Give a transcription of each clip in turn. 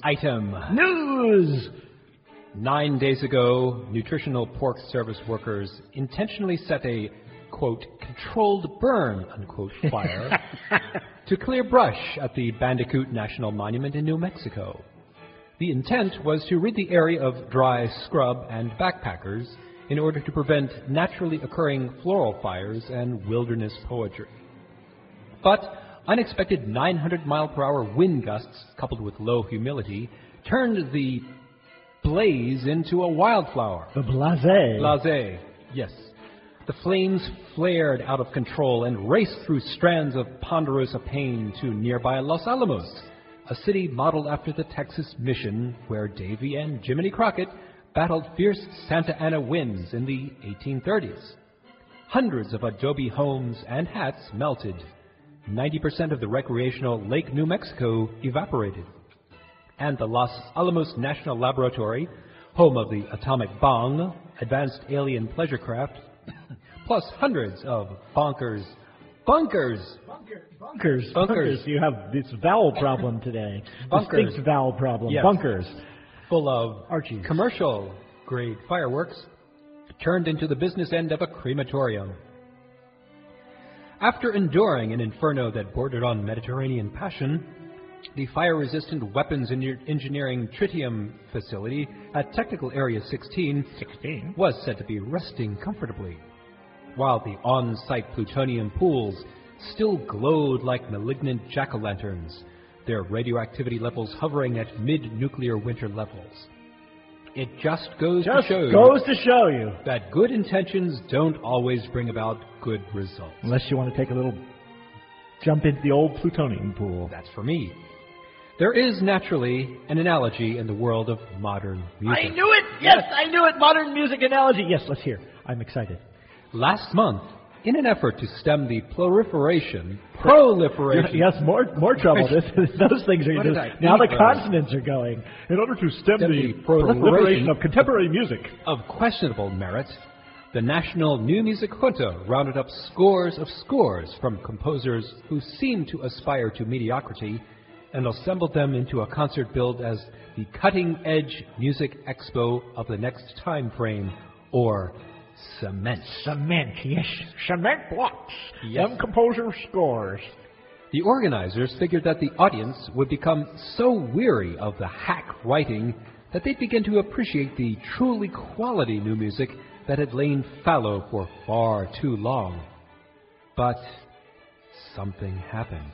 item. News! 9 days ago, nutritional pork service workers intentionally set a, quote, controlled burn, unquote, fire to clear brush at the Bandicoot National Monument in New Mexico. The intent was to rid the area of dry scrub and backpackers in order to prevent naturally occurring floral fires and wilderness poetry. But unexpected 900-mile-per-hour wind gusts, coupled with low humidity, turned the blaze into a wildflower. The blasé. Blasé, yes. The flames flared out of control and raced through strands of ponderosa pain to nearby Los Alamos, a city modeled after the Texas Mission where Davy and Jiminy Crockett battled fierce Santa Ana winds in the 1830s. Hundreds of adobe homes and hats melted. 90% of the recreational Lake New Mexico evaporated. And the Los Alamos National Laboratory, home of the atomic bong, advanced alien pleasure craft, plus hundreds of bunkers. You have this vowel problem today. Bunkers. Distinct vowel problem. Yes. Bunkers. Full of Archies. commercial-grade fireworks turned into the business end of a crematorium. After enduring an inferno that bordered on Mediterranean passion, the fire-resistant weapons engineering tritium facility at Technical Area 16 was said to be resting comfortably, while the on-site plutonium pools still glowed like malignant jack-o'-lanterns, their radioactivity levels hovering at mid-nuclear winter levels. It just goes to show you that good intentions don't always bring about good results. Unless you want to take a little jump into the old plutonium pool. That's for me. There is naturally an analogy in the world of modern music. I knew it! Yes, I knew it! Modern music analogy. Yes, let's hear. I'm excited. Last month, in an effort to stem the proliferation. Yes, more trouble. Those things are just, now the consonants are going. In order to stem the proliferation of contemporary music of questionable merit, the National New Music Junta rounded up scores from composers who seemed to aspire to mediocrity and assembled them into a concert billed as the cutting-edge music expo of the next time frame, or Cement. Cement, yes. Cement blocks. Yes. Them composer scores. The organizers figured that the audience would become so weary of the hack writing that they'd begin to appreciate the truly quality new music that had lain fallow for far too long. But something happened.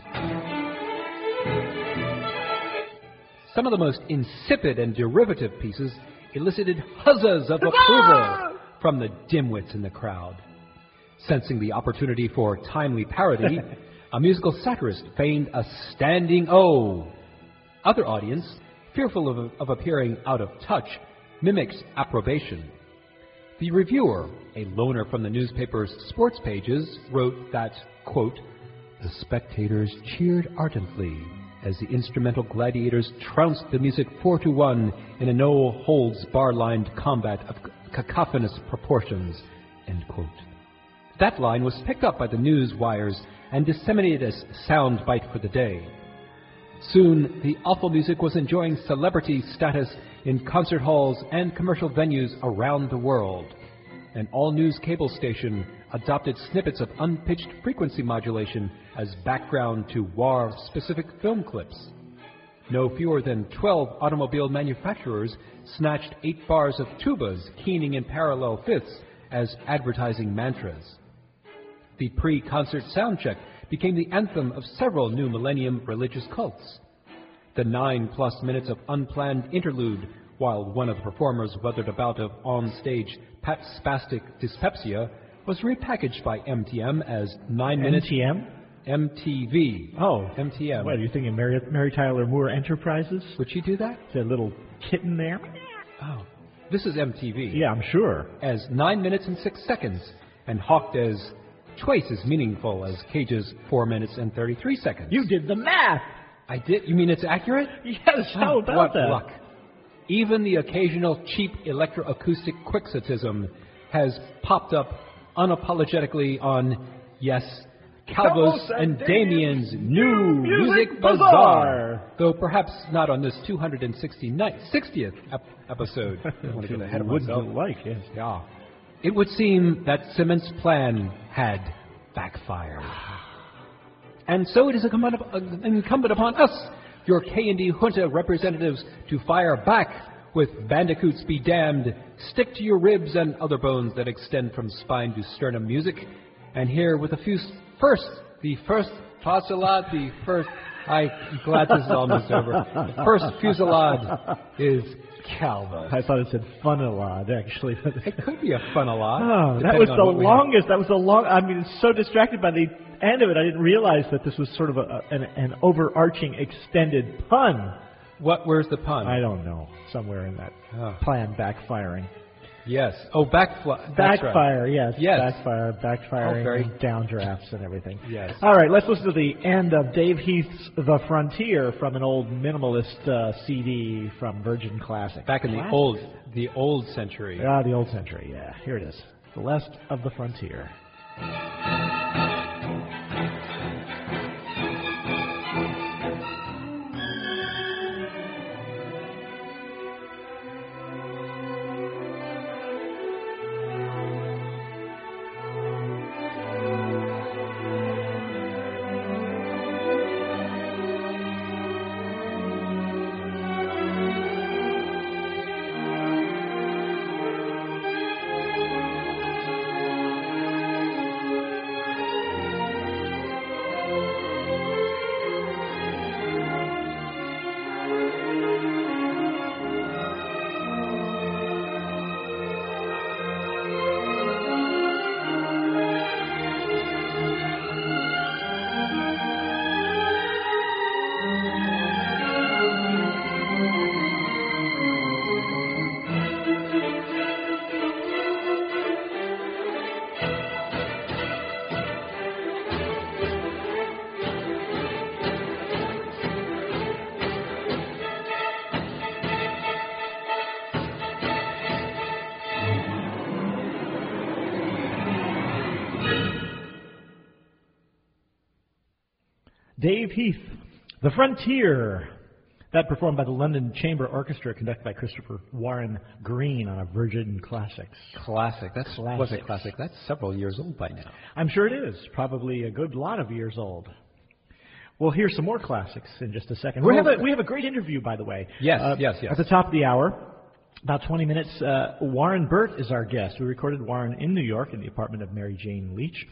Some of the most insipid and derivative pieces elicited huzzas of approval from the dimwits in the crowd. Sensing the opportunity for timely parody, a musical satirist feigned a standing O. Other audience, fearful of appearing out of touch, mimicked approbation. The reviewer, a loner from the newspaper's sports pages, wrote that, quote, the spectators cheered ardently as the instrumental gladiators trounced the music 4-1 in a no-holds-bar-lined combat of cacophonous proportions, end quote. That line was picked up by the news wires and disseminated as soundbite for the day. Soon, the awful music was enjoying celebrity status in concert halls and commercial venues around the world. An all-news cable station adopted snippets of unpitched frequency modulation as background to war-specific film clips. No fewer than 12 automobile manufacturers snatched 8 bars of tubas keening in parallel fifths as advertising mantras. The pre-concert soundcheck became the anthem of several new millennium religious cults. The 9+ minutes of unplanned interlude, while one of the performers weathered a bout of on-stage spastic dyspepsia, was repackaged by MTM as 9 minutes... MTM? MTV. Oh. MTM. What, are you thinking Mary Tyler Moore Enterprises? Would she do that? That little kitten there? Oh. This is MTV. Yeah, I'm sure. As 9 minutes and 6 seconds, and hawked as twice as meaningful as Cage's 4 minutes and 33 seconds. You did the math! I did? You mean it's accurate? Yes, how about what that? Luck. Even the occasional cheap electroacoustic quixotism has popped up unapologetically on, yes, Calvos and Damien's New Music Bazaar. Though perhaps not on this 260th episode. I want to get ahead of myself. Yes. Yeah. It would seem that Simmons' plan had backfired. And so it is incumbent upon us, your K&D Junta representatives, to fire back with Bandicoots Be Damned, Stick to Your Ribs and Other Bones That Extend from Spine to Sternum music. And here with the first fusillade, I'm glad this is almost over. The first fusillade is Calvus. I thought it said funillade, actually. It could be a funillade. Oh, that was the longest. That was the long. I mean, so distracted by the end of it, I didn't realize that this was sort of an overarching, extended pun. Where's the pun? I don't know. Somewhere in that plan backfiring. Yes. Oh, backfire, right. Yes. Backfiring, downdrafts and everything. Yes. All right, let's listen to the end of Dave Heath's The Frontier from an old minimalist CD from Virgin Classic. Back in the old century. The old century, yeah. Here it is. The Last of the Frontier. Dave Heath, The Frontier, that performed by the London Chamber Orchestra, conducted by Christopher Warren Green on a Virgin Classics. Classic. Was a classic. That's several years old by now. I'm sure it is. Probably a good lot of years old. We'll hear some more classics in just a second. We have a great interview, by the way. Yes. At the top of the hour, about 20 minutes, Warren Burt is our guest. We recorded Warren in New York in the apartment of Mary Jane Leach.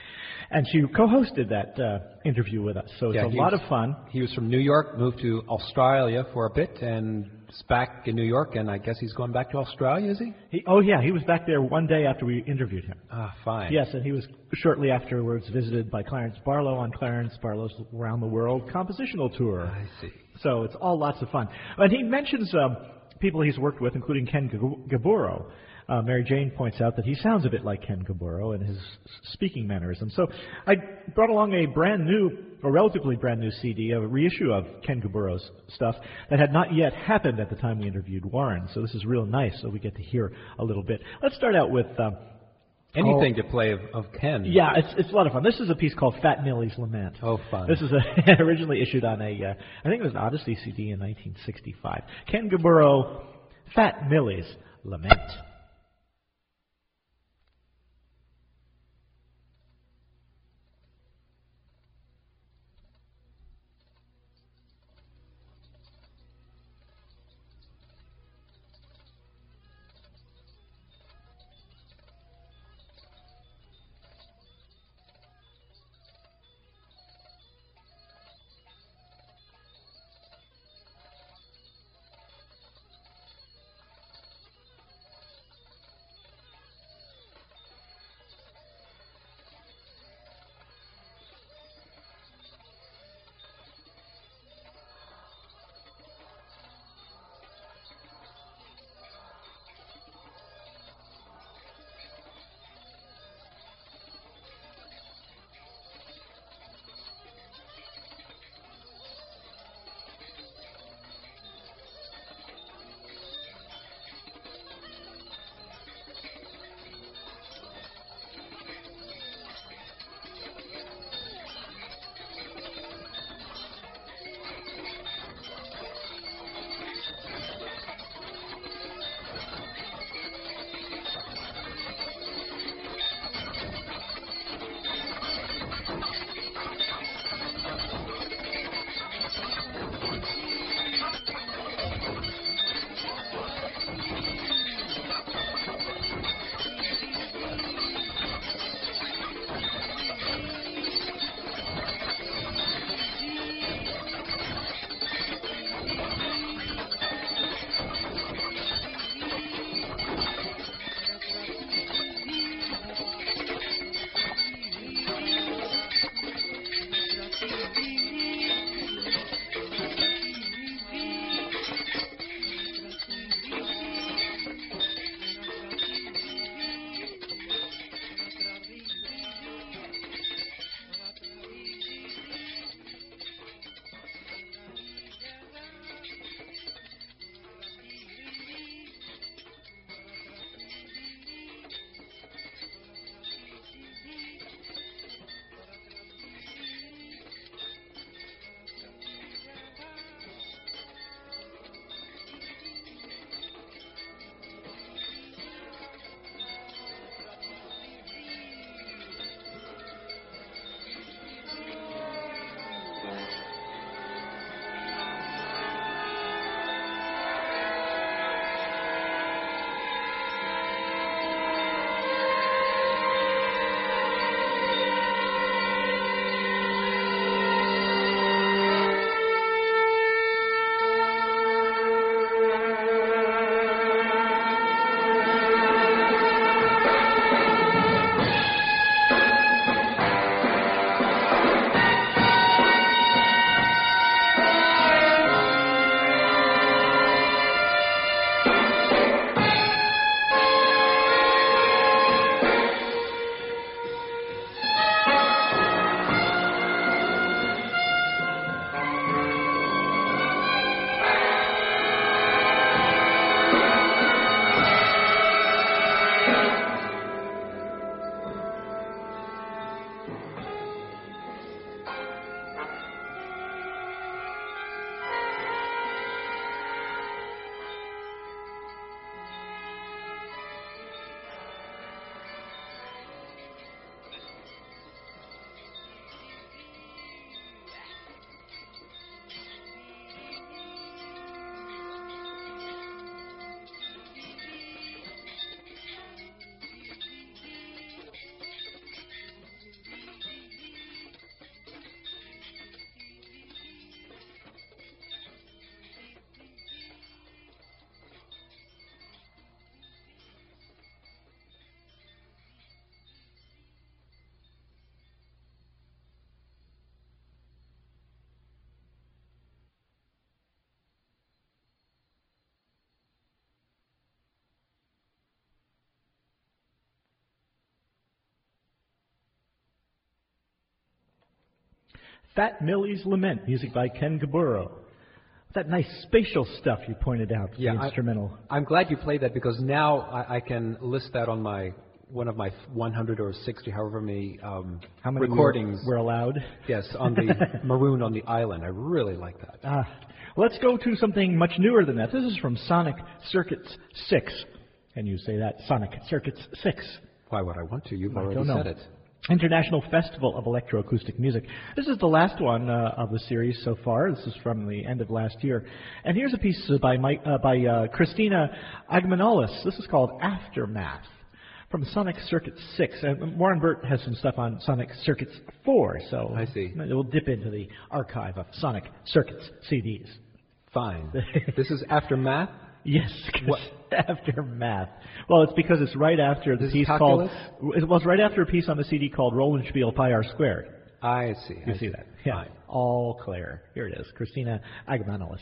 And she co-hosted that interview with us, so it's a lot of fun. He was from New York, moved to Australia for a bit, and is back in New York, and I guess he's going back to Australia, is he? He was back there one day after we interviewed him. Ah, fine. Yes, and he was shortly afterwards visited by Clarence Barlow on Clarence Barlow's Around the World compositional tour. I see. So it's all lots of fun. And he mentions people he's worked with, including Ken Gaburo. Mary Jane points out that he sounds a bit like Ken Gaburo in his speaking mannerism. So I brought along a relatively brand new CD, a reissue of Ken Gaburo's stuff that had not yet happened at the time we interviewed Warren. So this is real nice, so we get to hear a little bit. Let's start out with anything to play of Ken. Yeah, it's a lot of fun. This is a piece called Fat Millie's Lament. Oh, fun. This is originally issued on I think it was an Odyssey CD in 1965. Ken Gaburo, Fat Millie's Lament. Fat Millie's Lament, music by Ken Gaburo. That nice spatial stuff you pointed out, the instrumental. I'm glad you played that because now I can list that on one of my 100 or 60, however many, how many recordings were allowed. Yes, on the Marooned on the Island. I really like that. Let's go to something much newer than that. This is from Sonic Circuits 6. Can you say that? Sonic Circuits 6. Why would I want to? You've already said it. International Festival of Electroacoustic Music. This is the last one of the series so far. This is from the end of last year. And here's a piece by Christina Agmanoulis. This is called Aftermath from Sonic Circuits 6. Warren Burt has some stuff on Sonic Circuits 4, so I see. We'll dip into the archive of Sonic Circuits CDs. Fine. This is Aftermath? Yes, Aftermath. Well, it's because it's right after the piece calculus? It's right after a piece on the CD called Rollenspiel Pi R Squared. I see. You see that? Yeah. Fine. All clear. Here it is. Christina Agmanoulis.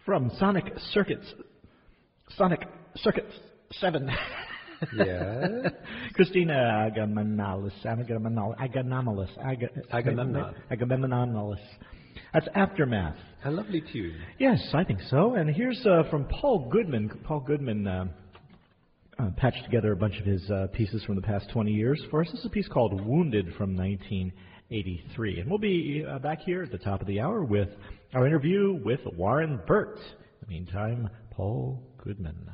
from Sonic Circuits 7. Yeah. Christina Agamemnonis. That's Aftermath. A lovely tune. Yes, I think so. And here's from Paul Goodman. Paul Goodman patched together a bunch of his pieces from the past 20 years for us. This is a piece called Wounded from 1983. And we'll be back here at the top of the hour with our interview with Warren Burt. In the meantime, Paul Goodman.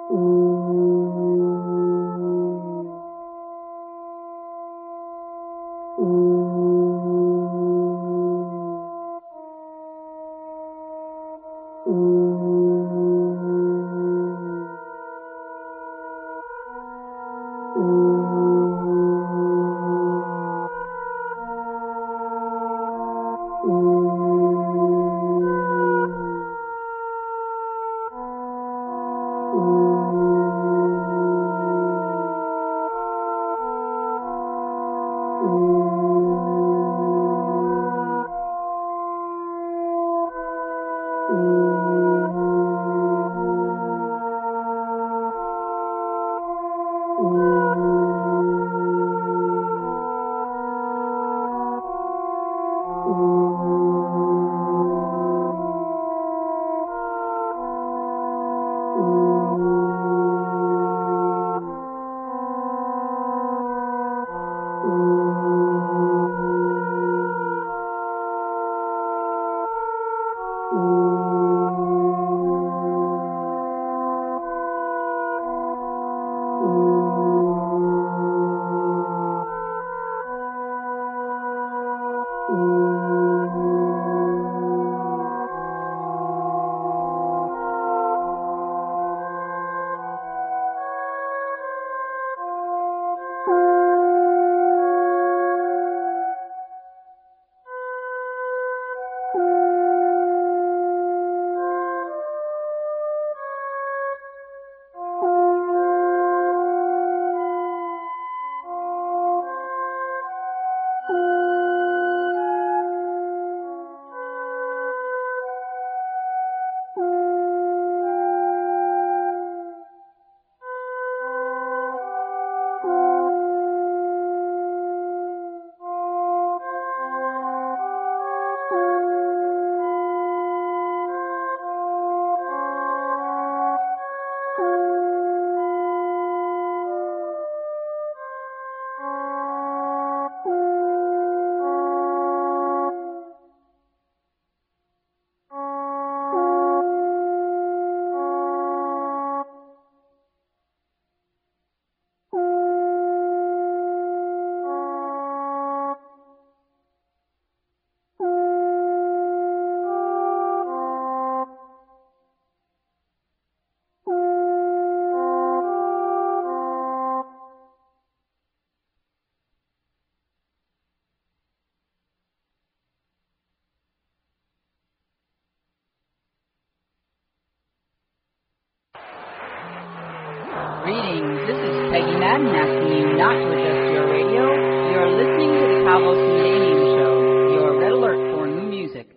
Greetings, this is Peggy Madden asking you not to adjust your radio. You're listening to the Calvo Sandanian Show, your red alert for new music.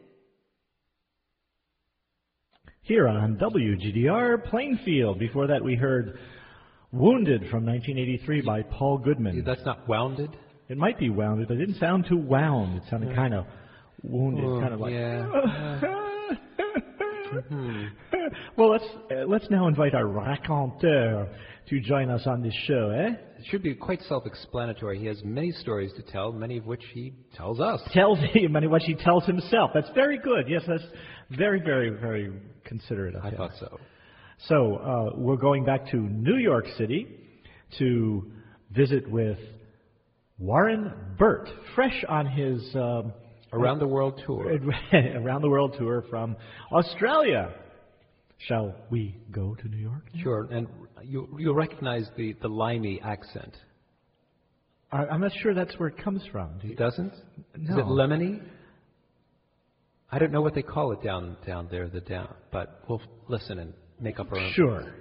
Here on WGDR Plainfield. Before that we heard Wounded from 1983 by Paul Goodman. That's not Wounded? It might be Wounded, but it didn't sound too wound. It sounded kind of wounded, kind of like... Yeah. Well, let's now invite our raconteur to join us on this show, eh? It should be quite self-explanatory. He has many stories to tell, many of which he tells us. Tells him, and what he tells himself. That's very good. Yes, that's very, very, very considerate of him. I thought so. So we're going back to New York City to visit with Warren Burt, fresh on his... Around the World tour. Around the World tour from Australia. Shall we go to New York? Sure, and you'll recognize the limey accent. I'm not sure that's where it comes from. It doesn't? No. Is it lemony? I don't know what they call it down there, but we'll listen and make up our own. Sure.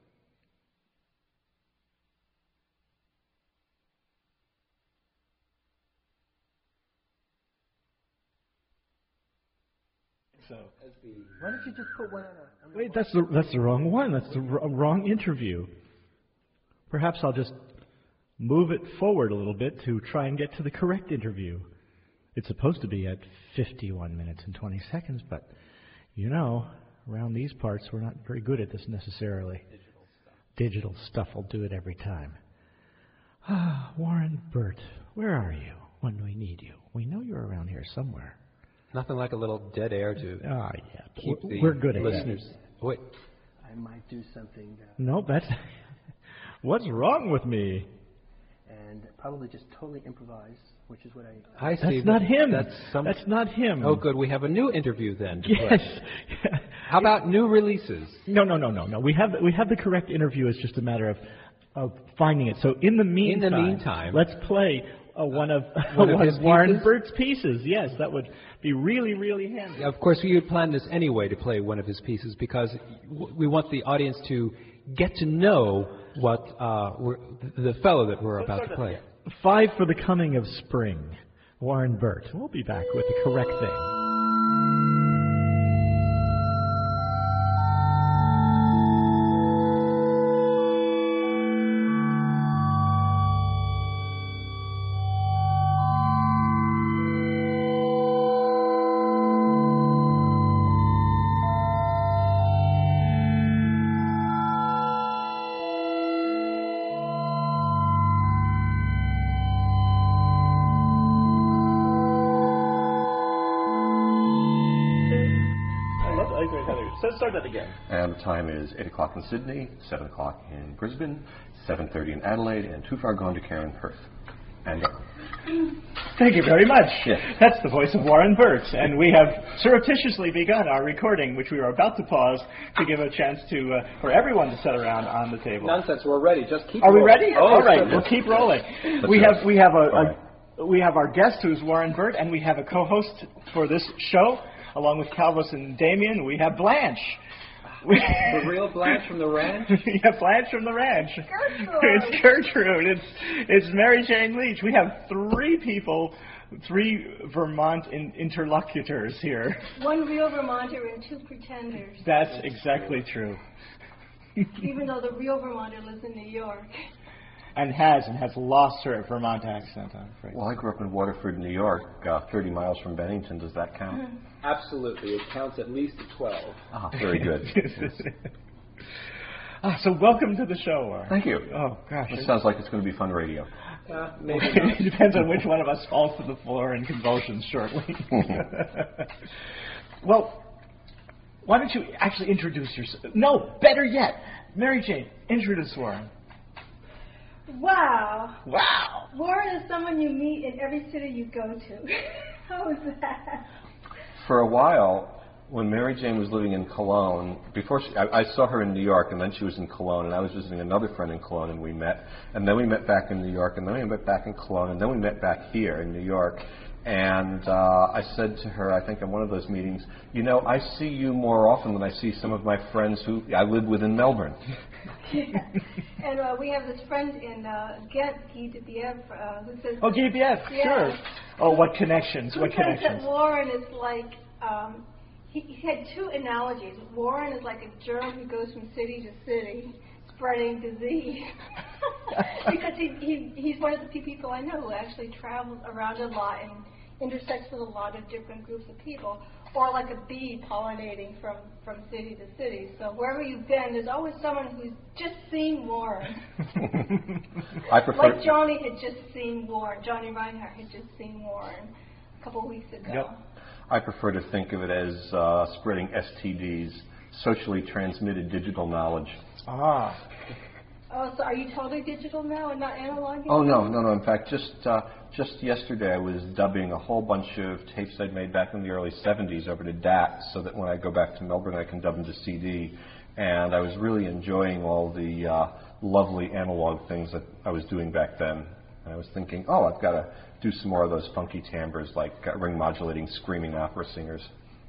So, why don't you just put one on a... Wait, that's the wrong one. That's the wrong interview. Perhaps I'll just move it forward a little bit to try and get to the correct interview. It's supposed to be at 51 minutes and 20 seconds, but, around these parts, we're not very good at this necessarily. Digital stuff will do it every time. Warren Burt, where are you when we need you? We know you're around here somewhere. Nothing like a little dead air to yeah. keep We're good at listeners. that. Wait, I might do something. No, that's... What's wrong with me? And probably just totally improvise, which is what I see. That's not him. That's not him. Oh, good. We have a new interview then. Yes. How about new releases? No. We have the correct interview. It's just a matter of finding it. So in the meantime, let's play one of his Warren pieces? Burt's pieces. Yes, that would be really, really handy. Of course, we had planned this anyway to play one of his pieces because we want the audience to get to know what the fellow that we're about to play. 5 for the Coming of Spring, Warren Burt. We'll be back with the correct thing. Let's start that again. And the time is 8 o'clock in Sydney, 7 o'clock in Brisbane, 7:30 in Adelaide, and too far gone to care in Perth. And Thank you very much. Yes. That's the voice of Warren Burt. And we have surreptitiously begun our recording, which we are about to pause to give a chance to for everyone to sit around on the table. Nonsense. We're ready. Just keep Are we rolling. ready? All right. We'll keep rolling. We have our guest, who's Warren Burt, and we have a co-host for this show, along with Calvis and Damien. We have Blanche. The real Blanche from the ranch? Yeah, Blanche from the ranch. Gertrude. It's Gertrude. It's Mary Jane Leach. We have 3 people, 3 Vermont interlocutors here. One real Vermonter and 2 pretenders. That's exactly true. Even though the real Vermonter lives in New York. And has lost her Vermont accent, I'm afraid. well, I grew up in Waterford, New York, 30 miles from Bennington. Does that count? Absolutely. It counts at least to 12. Ah, very good. So welcome to the show, Warren. Thank you. Oh, gosh. It sounds like it's going to be fun radio. Maybe It depends on which one of us falls to the floor in convulsions shortly. Well, why don't you actually introduce yourself? No, better yet, Mary Jane, introduce Warren. Wow. Wow. Warren is someone you meet in every city you go to. How is that? For a while, when Mary Jane was living in Cologne, I saw her in New York, and then she was in Cologne, and I was visiting another friend in Cologne, and we met. And then we met back in New York, and then we met back in Cologne, and then we met back here in New York. And I said to her, I think in one of those meetings, you know, I see you more often than I see some of my friends who I live with in Melbourne. Yeah. And we have this friend in Ghent, Guy DeBiev, who says... Oh, GBF, Yeah. sure. Oh, what connections, Who what says connections. that Warren is like... he had 2 analogies. Warren is like a germ who goes from city to city, spreading disease. Because he's one of the few people I know who actually travels around a lot and intersects with a lot of different groups of people. Or like a bee pollinating from city to city. So wherever you've been, there's always someone who's just seen Warren. I prefer... Like Johnny had just seen Warren. Johnny Reinhardt had just seen Warren a couple of weeks ago. Yep. I prefer to think of it as spreading STDs, socially transmitted digital knowledge. Ah. Oh, so are you totally digital now and not analog? Oh, no. In fact, just yesterday I was dubbing a whole bunch of tapes I'd made back in the early 70s over to DAT so that when I go back to Melbourne I can dub them to CD. And I was really enjoying all the lovely analog things that I was doing back then. And I was thinking, I've got to do some more of those funky timbres like ring-modulating screaming opera singers.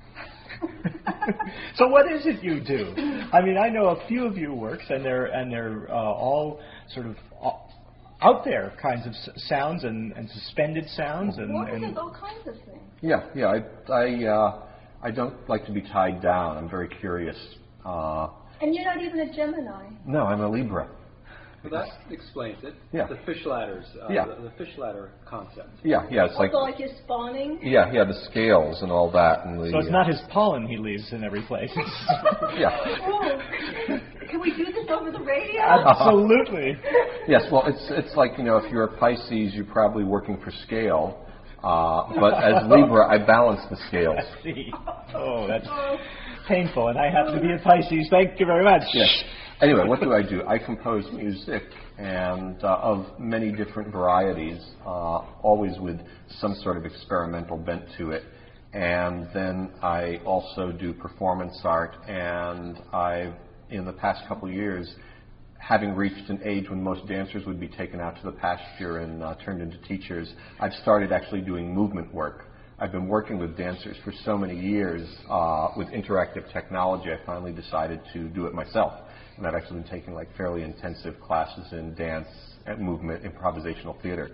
So what is it you do? I mean, I know a few of your works, and they're all sort of out there kinds of sounds and suspended sounds. Warren does all kinds of things. Yeah. I don't like to be tied down. I'm very curious. And you're not even a Gemini. No, I'm a Libra. Well, that explains it. Yeah. The fish ladders. The fish ladder concept. Yeah. It's Also like you're spawning. Yeah, the scales and all that. And So it's not his pollen he leaves in every place. Yeah. Oh, can we do this over the radio? Absolutely. Yes, well, it's like, if you're a Pisces, you're probably working for scale. But as Libra, I balance the scales. I see. Oh, that's painful, and I happen to be a Pisces. Thank you very much. Yes. Anyway, what do? I compose music, and of many different varieties, always with some sort of experimental bent to it. And then I also do performance art, and I've, in the past couple of years, having reached an age when most dancers would be taken out to the pasture and turned into teachers, I've started actually doing movement work. I've been working with dancers for so many years with interactive technology, I finally decided to do it myself. And I've actually been taking like fairly intensive classes in dance and movement, improvisational theater.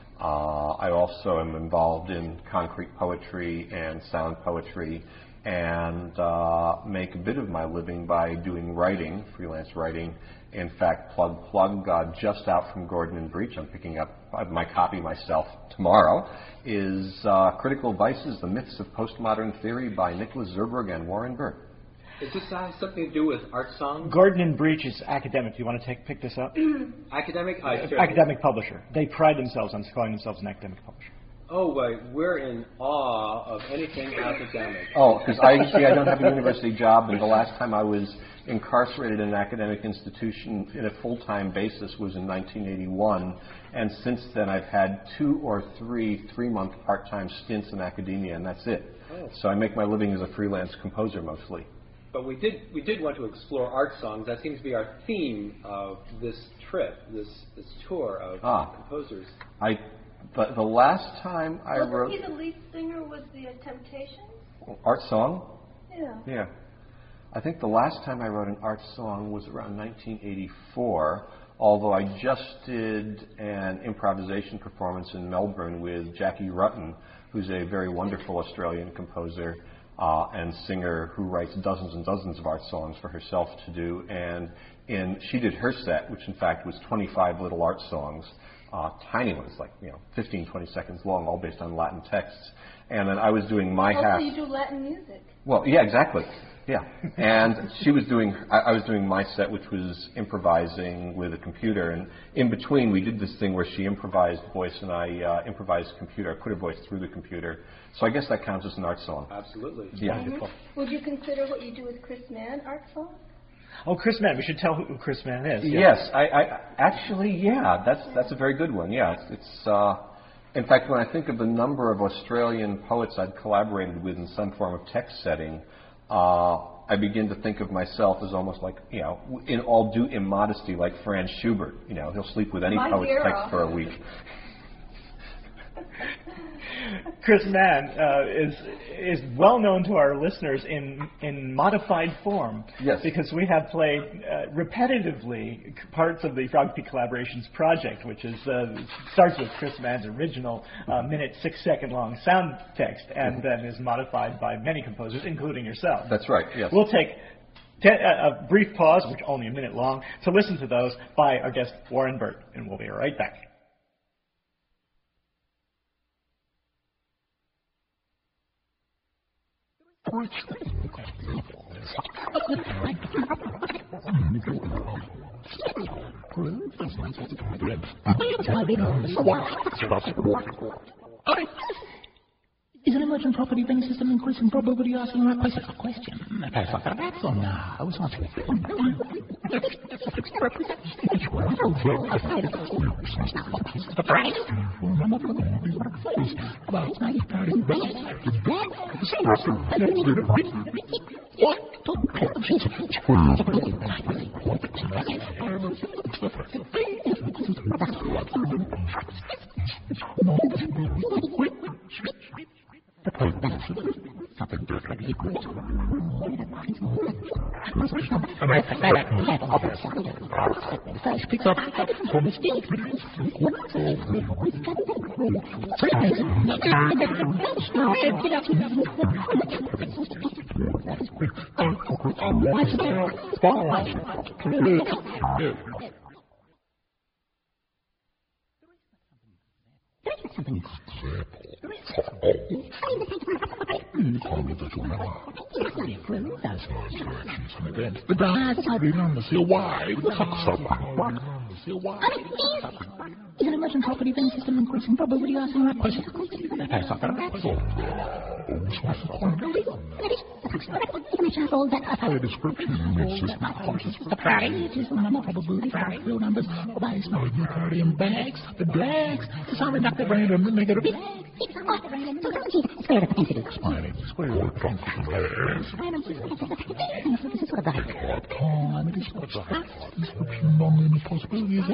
I also am involved in concrete poetry and sound poetry, and make a bit of my living by doing writing, freelance writing. In fact, plug, just out from Gordon and Breach, I'm picking up my copy myself tomorrow, is Critical Vices, The Myths of Postmodern Theory by Nicholas Zurbrugg and Warren Burt. Does this have something to do with art songs? Gordon and Breach is academic. Do you want to pick this up? Academic? Academic publisher. They pride themselves on calling themselves an academic publisher. Oh, we're in awe of anything academic. Oh, because I don't have a university job, and the last time I was incarcerated in an academic institution in a full-time basis was in 1981, and since then I've had 2 or 3 3-month part-time stints in academia, and that's it. Oh. So I make my living as a freelance composer mostly. But we did want to explore art songs. That seems to be our theme of this trip, this tour of composers. But the last time I wrote... Wasn't he the lead singer with the Temptations? Art song? Yeah. Yeah. I think the last time I wrote an art song was around 1984, although I just did an improvisation performance in Melbourne with Jackie Rutten, who's a very wonderful Australian composer and singer who writes dozens and dozens of art songs for herself to do. And she did her set, which in fact was 25 little art songs, tiny ones, like 15, 20 seconds long, all based on Latin texts. And then I was doing my half. Also, you do Latin music. Well, yeah, exactly. Yeah, and I was doing my set, which was improvising with a computer, and in between we did this thing where she improvised voice and I improvised computer. I put her voice through the computer. So I guess that counts as an art song. Absolutely. Yeah. Mm-hmm. Would you consider what you do with Chris Mann art song? Oh, Chris Mann. We should tell who Chris Mann is. Yes, I actually, yeah, that's a very good one. Yeah, it's in fact, when I think of the number of Australian poets I'd collaborated with in some form of text setting, I begin to think of myself as almost like, in all due immodesty, like Franz Schubert. He'll sleep with any poet's text for a week. Chris Mann is well known to our listeners in modified form. Yes. Because we have played repetitively parts of the Frog Peak Collaborations project, which is starts with Chris Mann's original minute 6-second long sound text, and then is modified by many composers, including yourself. That's right. Yes. We'll take a brief pause, which is only a minute long, to listen to those by our guest Warren Burt, and we'll be right back. Is an emergent property-based system increasing probability of asking the right place of question? That's on now. I was asking. Did I get something? The guys are on the seal wide. Is an emergent property bank system increasing probability asking right question? All that a description is surprises number probability for real numbers by small in bags, the drags, the sorry not the random, the negative. Square propensity. Square function. Description non-limit possibilities.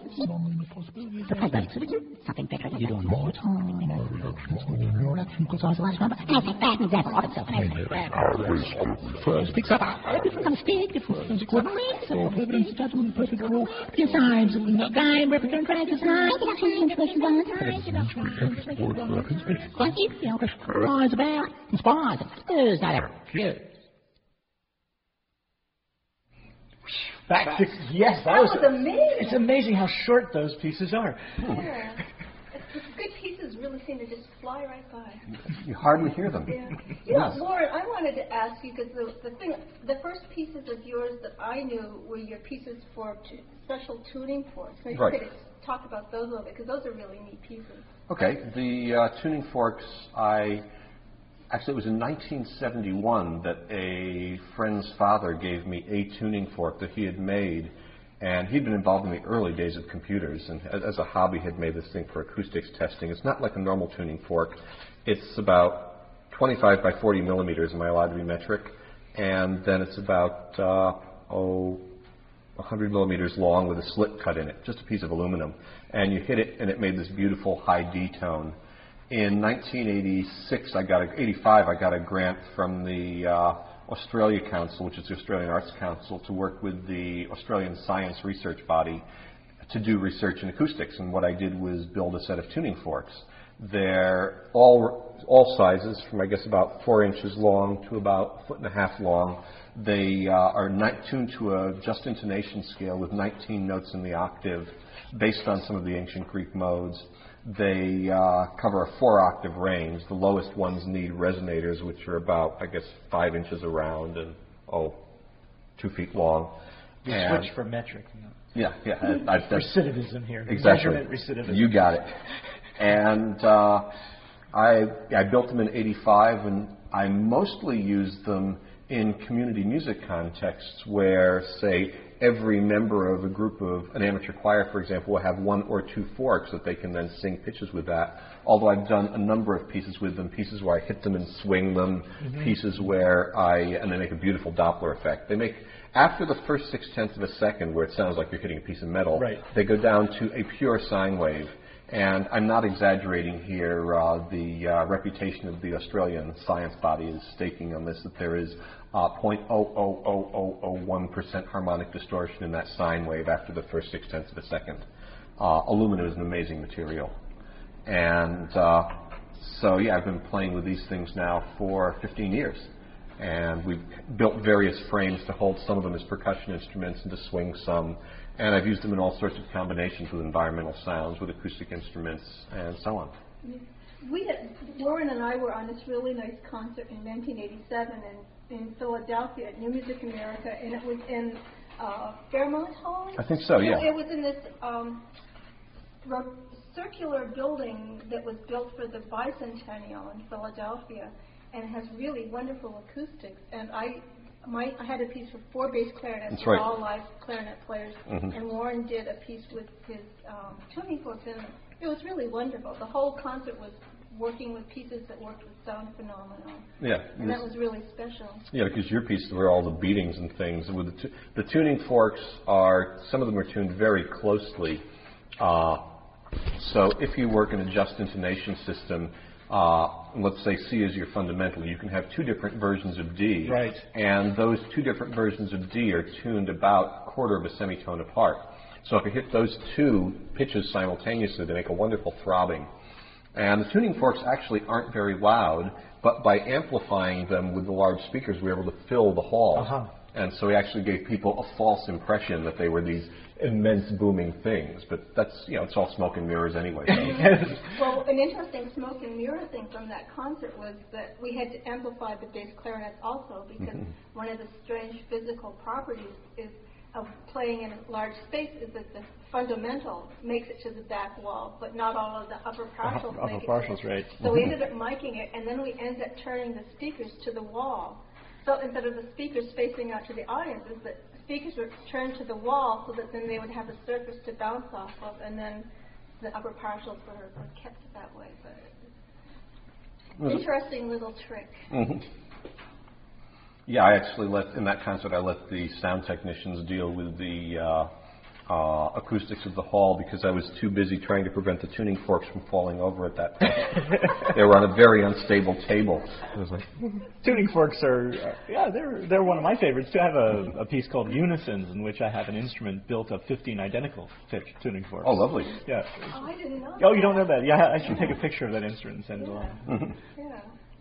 Something better. You don't know it. Your action goes on the last number. That's an example of itself. First picks up different mistake, different equivalents, or evidence judgment, perfect rule, signs, guide, represent, practice, introduction, lies about, inspires, is not ever. Back to, yes, That was amazing. It's amazing how short those pieces are. Yeah. It's good pieces really seem to just fly right by. You hardly hear them. Yeah. You know, Lauren, I wanted to ask you, because the first pieces of yours that I knew were your pieces for special tuning forks. Maybe you could talk about those a little bit, because those are really neat pieces. Okay, the tuning forks, actually it was in 1971 that a friend's father gave me a tuning fork that he had made, and he'd been involved in the early days of computers, and as a hobby had made this thing for acoustics testing. It's not like a normal tuning fork. It's about 25 by 40 millimeters, am I allowed to be metric? And then it's about, 100 millimeters long with a slit cut in it, just a piece of aluminum. And you hit it, and it made this beautiful high D tone. In 1986, 85, I got a grant from the Australia Council, which is the Australian Arts Council, to work with the Australian Science Research Body to do research in acoustics. And what I did was build a set of tuning forks. They're all sizes, from I guess about 4 inches long to about 1.5 feet long. They are tuned to a just intonation scale with 19 notes in the octave, based on some of the ancient Greek modes. They cover a 4-octave range. The lowest ones need resonators, which are about, 5 inches around and 2 feet long. You switch for metric. Yeah. Recidivism here. Exactly. Measurement recidivism. You got it. And I built them in 85, and I mostly used them in community music contexts where, say, every member of a group of an amateur choir, for example, will have 1 or 2 forks that they can then sing pitches with that. Although I've done a number of pieces with them, pieces where I hit them and swing them, pieces where and they make a beautiful Doppler effect. They make, after the first 0.6 of a second, where it sounds like you're hitting a piece of metal, they go down to a pure sine wave. And I'm not exaggerating here. The reputation of the Australian science body is staking on this, that there is 0.00001% harmonic distortion in that sine wave after the first 0.6 of a second. Aluminum is an amazing material. And so, I've been playing with these things now for 15 years. And we've built various frames to hold some of them as percussion instruments and to swing some. And I've used them in all sorts of combinations with environmental sounds, with acoustic instruments, and so on. Warren and I were on this really nice concert in 1987 in Philadelphia at New Music America, and it was in Fairmont Hall? I think so, yeah. It was in this circular building that was built for the bicentennial in Philadelphia, and has really wonderful acoustics. And I had a piece for 4 bass clarinets, all live clarinet players, and Warren did a piece with his tuning forks, and it was really wonderful. The whole concert was working with pieces that worked with sound phenomena. Yeah. And that was really special. Yeah, because your pieces were all the beatings and things. With the tuning forks some of them are tuned very closely. So if you work in a just intonation system, let's say C is your fundamental, you can have 2 different versions of D. Right. And those 2 different versions of D are tuned about 1/4 of a semitone apart. So if you hit those 2 pitches simultaneously, they make a wonderful throbbing. And the tuning forks actually aren't very loud. but by amplifying them with the large speakers, we were able to fill the halls. Uh-huh. And so we actually gave people a false impression that they were these immense booming things. But that's, it's all smoke and mirrors anyway. Well, an interesting smoke and mirror thing from that concert was that we had to amplify the bass clarinets also, because one of the strange physical properties of playing in a large space is that the fundamental makes it to the back wall, but not all of the upper partials make it. Upper partials, right. So we ended up miking it, and then we ended up turning the speakers to the wall. So instead of the speakers facing out to the audience, is that speakers were turned to the wall so that then they would have a surface to bounce off of, and then the upper partials were kept that way. But interesting little trick. Mm-hmm. Yeah, I actually in that concert, I let the sound technicians deal with the acoustics of the hall because I was too busy trying to prevent the tuning forks from falling over at that point. They were on a very unstable table. It was like, tuning forks are, they're one of my favorites too. I have a piece called Unisons, in which I have an instrument built of 15 identical tuning forks. oh, lovely. Yeah. Oh, I didn't know. Oh, you don't know that? Yeah, I should take a picture of that instrument and send it along. Yeah.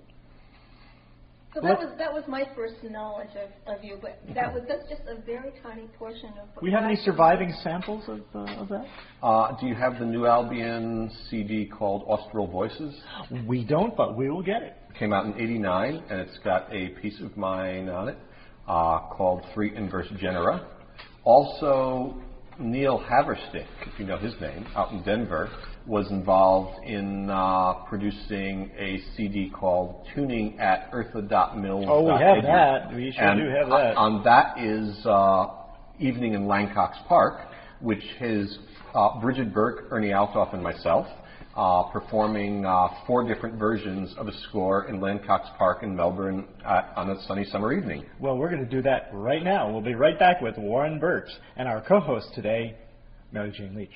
So that was my first knowledge of you, but that's just a very tiny portion of. We have any surviving samples of that? Do you have the New Albion CD called Austral Voices? We don't, but we will get it. It came out in '89, and it's got a piece of mine on it called Three Inverse Genera. Also, Neil Haverstick, if you know his name, out in Denver, was involved in producing a CD called Tuning at Eartha.Mills. Oh, we have that. We sure do have that. On that is Evening in Lancox Park, which is Bridget Burke, Ernie Altoff, and myself performing 4 different versions of a score in Lancox Park in Melbourne on a sunny summer evening. Well, we're going to do that right now. We'll be right back with Warren Birch and our co-host today, Mary Jane Leach.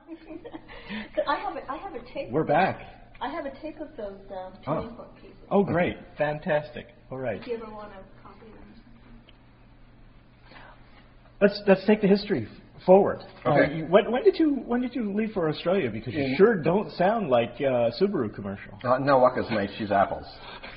I have a tape. We're back. I have a tape of those tuning fork pieces. Oh, great. Fantastic. All right. If you ever want to copy them. Let's take the history forward. Okay. When did you leave for Australia? Because you sure don't sound like a Subaru commercial. No, Waka's mate, she's apples.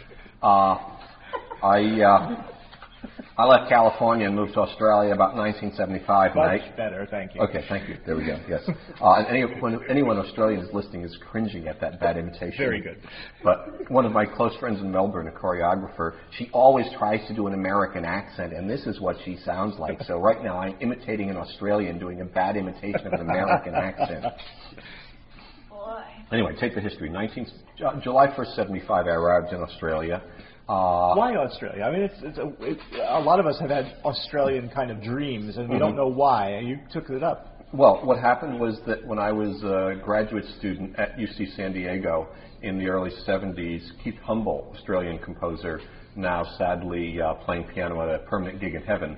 I left California and moved to Australia about 1975. Much better, thank you. Okay, thank you. There we go. Yes. And anyone Australian is listening is cringing at that bad imitation. Very good. But one of my close friends in Melbourne, a choreographer, she always tries to do an American accent, and this is what she sounds like. So right now I'm imitating an Australian doing a bad imitation of an American accent. Boy. Anyway, take the history. July 1st, 75, I arrived in Australia. Why Australia? I mean, it's a lot of us have had Australian kind of dreams, and we don't know why. You took it up. Well, what happened was that when I was a graduate student at UC San Diego in the early 70s, Keith Humble, Australian composer, now sadly playing piano at a permanent gig in heaven,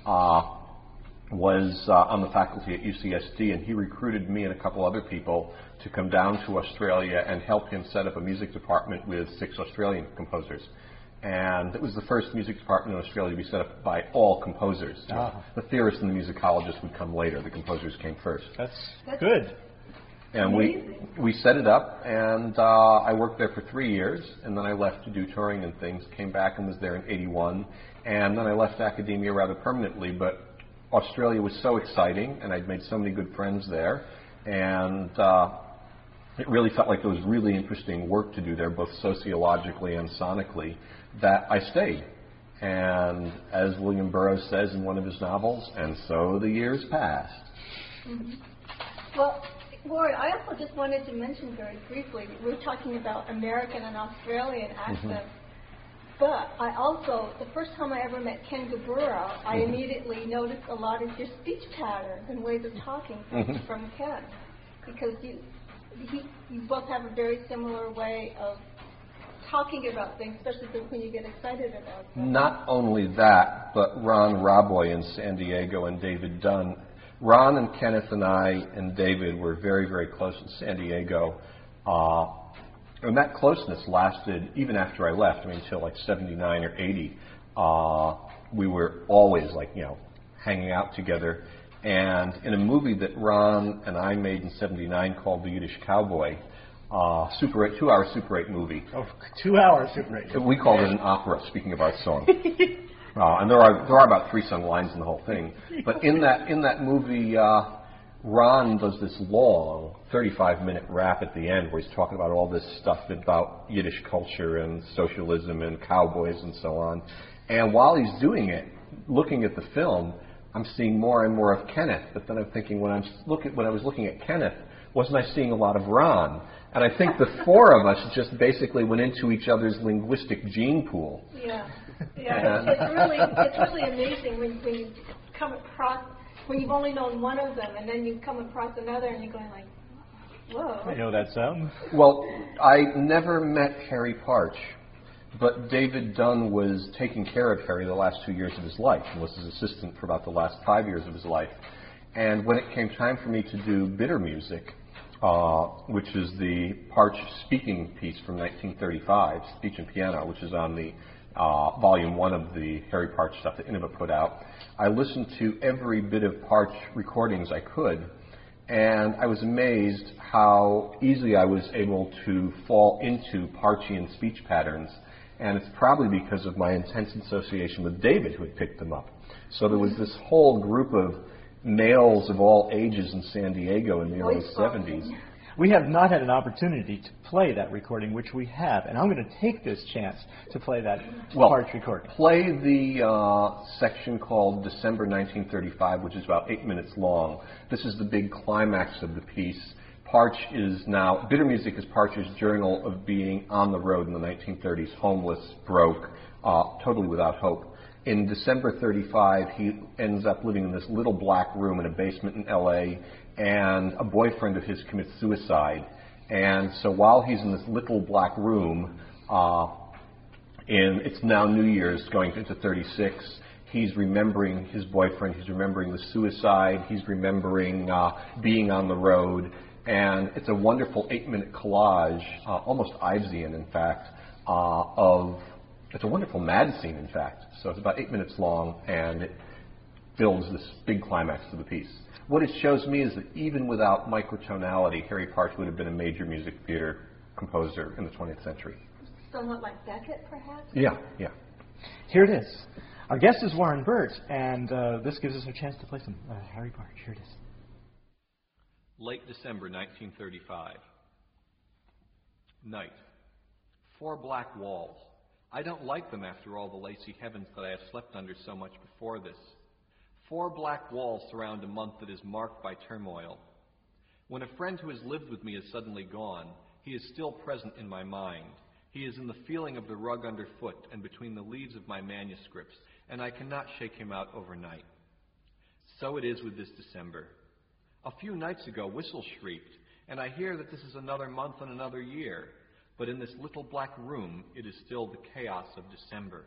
was on the faculty at UCSD, and he recruited me and a couple other people to come down to Australia and help him set up a music department with 6 Australian composers. And it was the first music department in Australia to be set up by all composers. The theorists and the musicologists would come later. The composers came first. That's good. And we set it up, and I worked there for 3 years, and then I left to do touring and things, came back and was there in 81, and then I left academia rather permanently, but Australia was so exciting, and I'd made so many good friends there, and it really felt like there was really interesting work to do there, both sociologically and sonically, that I stayed. And as William Burroughs says in one of his novels, and so the years passed. Mm-hmm. Well, Warren, I also just wanted to mention very briefly, we were talking about American and Australian accents, but I also, the first time I ever met Ken Gaburo, I immediately noticed a lot of your speech patterns and ways of talking from Ken, because you both have a very similar way of talking about things, especially when you get excited about them. Not only that, but Ron Raboy in San Diego and David Dunn. Ron and Kenneth and I and David were very, very close in San Diego. And that closeness lasted even after I left, until like 79 or 80. We were always hanging out together. And in a movie that Ron and I made in 79 called The Yiddish Cowboy, 2-hour Super 8 movie. Oh, 2-hour Super 8. We called it an opera, speaking of our song. And there are about 3 sung lines in the whole thing. But in that movie, Ron does this long 35-minute rap at the end where he's talking about all this stuff about Yiddish culture and socialism and cowboys and so on. And while he's doing it, looking at the film, I'm seeing more and more of Kenneth. But then I'm thinking, when I was looking at Kenneth, wasn't I seeing a lot of Ron? And I think the 4 of us just basically went into each other's linguistic gene pool. Yeah. It's really amazing when you come across, when you've only known one of them, and then you come across another, and you're going like, whoa. I know that sound. Well, I never met Harry Parch, but David Dunn was taking care of Harry the last 2 years of his life, and was his assistant for about the last 5 years of his life. And when it came time for me to do Bitter Music, which is the Parch speaking piece from 1935, Speech and Piano, which is on the volume 1 of the Harry Parch stuff that Inaba put out, I listened to every bit of Parch recordings I could, and I was amazed how easily I was able to fall into Parchian speech patterns, and it's probably because of my intense association with David, who had picked them up. So there was this whole group of males of all ages in San Diego in the early 70s. We have not had an opportunity to play that recording, which we have, and I'm going to take this chance to play that Parch recording. Play the section called December 1935, which is about 8 minutes long. This is the big climax of the piece. Parch is now, Bitter Music is Parch's journal of being on the road in the 1930s, homeless, broke, totally without hope. In December 35, he ends up living in this little black room in a basement in L.A., and a boyfriend of his commits suicide. And so while he's in this little black room, it's now New Year's going into 36, He's remembering his boyfriend. He's remembering the suicide. He's remembering being on the road. And it's a wonderful 8-minute collage, almost Ivesian, in fact, it's a wonderful mad scene, in fact. So it's about 8 minutes long, and it builds this big climax to the piece. What it shows me is that even without microtonality, Harry Partch would have been a major music theater composer in the 20th century. Somewhat like Beckett, perhaps? Yeah. Here it is. Our guest is Warren Burt, and this gives us a chance to play some Harry Partch. Here it is. Late December 1935. Night. 4 black walls. I don't like them after all the lacy heavens that I have slept under so much before this. 4 black walls surround a month that is marked by turmoil. When a friend who has lived with me is suddenly gone, he is still present in my mind. He is in the feeling of the rug underfoot and between the leaves of my manuscripts, and I cannot shake him out overnight. So it is with this December. A few nights ago, whistles shrieked, and I hear that this is another month and another year. But in this little black room, it is still the chaos of December.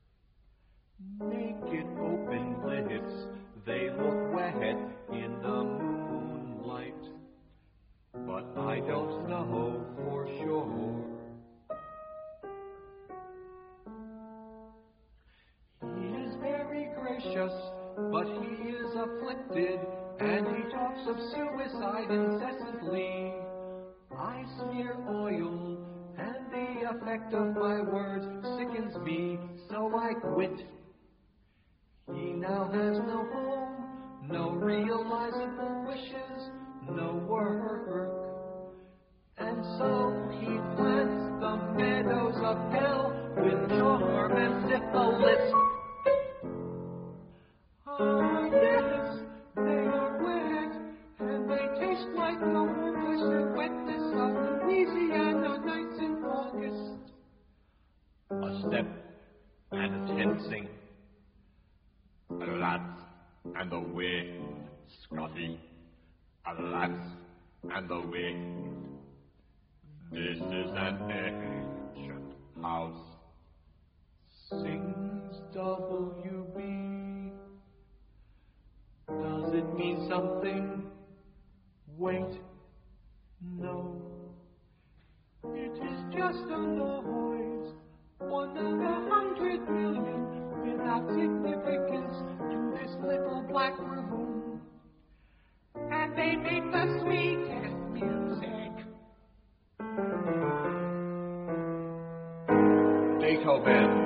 Naked open lids, they look wet in the moonlight. But I don't know for sure. He is very gracious, but he is afflicted, and he talks of suicide incessantly. I smear oil, and the effect of my words sickens me, so I quit. He now has no home, no realizable wishes, no work. And so he plants the meadows of hell with charm and syphilis. Ah, yes, they are wet, and they taste like the warmest wetness of Louisiana nights in August. A step and a tensing. Alas, and the wind, Scotty. Alas, and the wind. This is an ancient house. Sings W.B. Does it mean something? Wait, no. It is just a noise, 1 of 100 million, without significance to this little black room. And they make the sweetest music. Beethoven.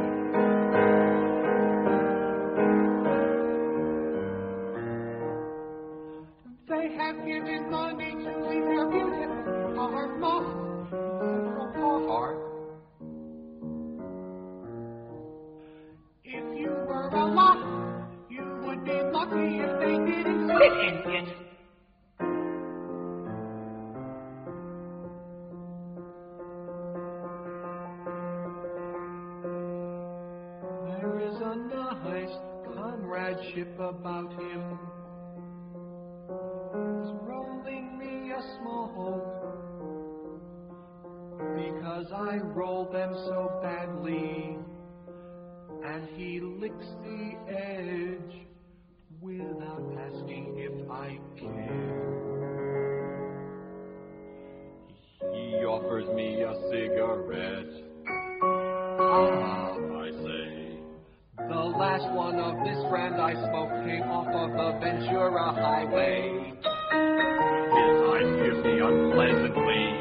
They have given money to leave their beautiful heart. If you were a lot, you would be lucky if they didn't sit in it. There is a nice comradeship about him. He's rolling me a smoke because I roll them so badly. And he licks the edge without asking if I care. He offers me a cigarette. Ah, I say. The last one of this brand I smoked came off of the Ventura Highway. His eyes pierce me unpleasantly.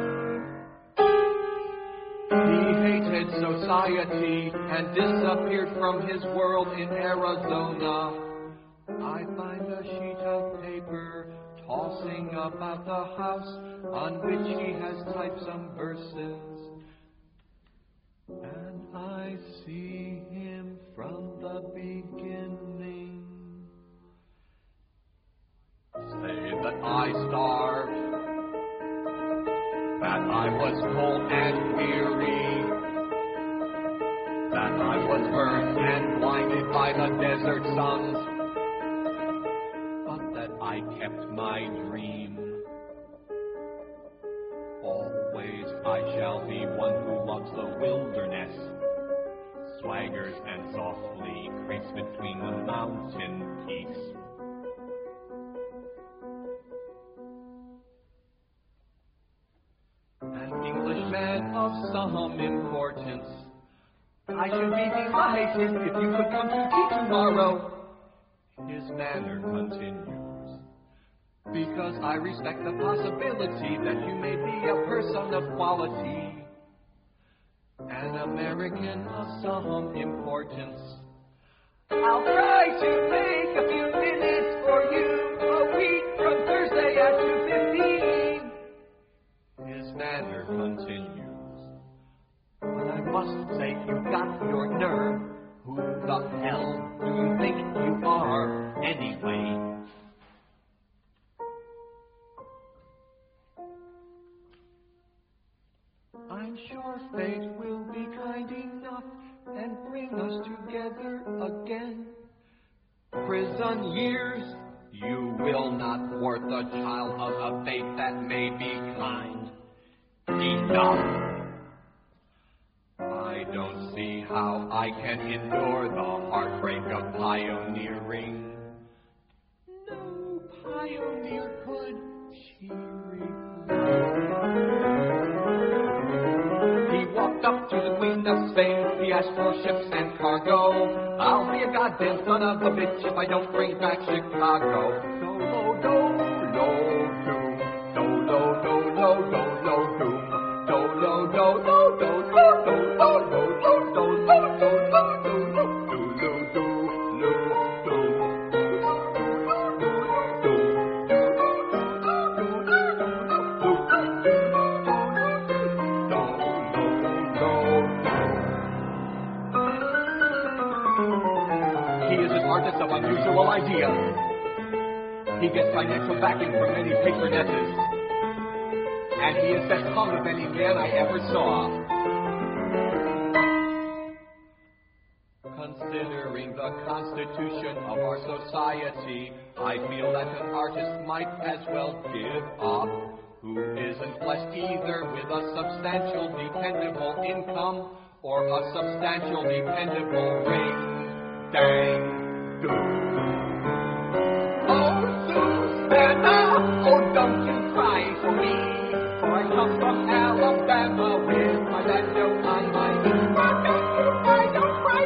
He hated society and disappeared from his world in Arizona. I find a sheet of paper tossing about the house on which he has typed some verses. And I see him from the beginning. Say that I starved, that I was cold and weary, that I was burned and blinded by the desert suns, but that I kept my dream. Always I shall be one who loves the wilderness, swaggers and softly creeps between the mountain peaks. An Englishman of some importance, I should be delighted if you could come to tea tomorrow. His manner continues, because I respect the possibility that you may be a person of quality, an American of some importance. I'll try to make a few minutes for you a week from Thursday at 2:15. His manner continues, but I must say you've got your nerve. Who the hell do you think you are, anyway? I'm sure fate will be kind enough and bring us together again. Prison years, you will not thwart the child of a fate that may be kind enough. I don't see how I can endure the heartbreak of pioneering. No pioneer could, she replied. He walked up to the Queen of Spain. He asked for ships and cargo. I'll be a goddamn son of a bitch if I don't bring back Chicago. Do-lo, do-lo, doom. Do-lo, do-lo, do-lo, doom. Do-lo, do-lo, do-lo, do-lo, of unusual ideas. He gets financial backing from many patronesses, and he is best hung of any man I ever saw. Considering the constitution of our society, I feel that an artist might as well give up, who isn't blessed either with a substantial dependable income or a substantial dependable ring. Dang. Oh, Susanna, oh, don't you cry for me, for I come from Alabama with my banjo on my knee. But don't cry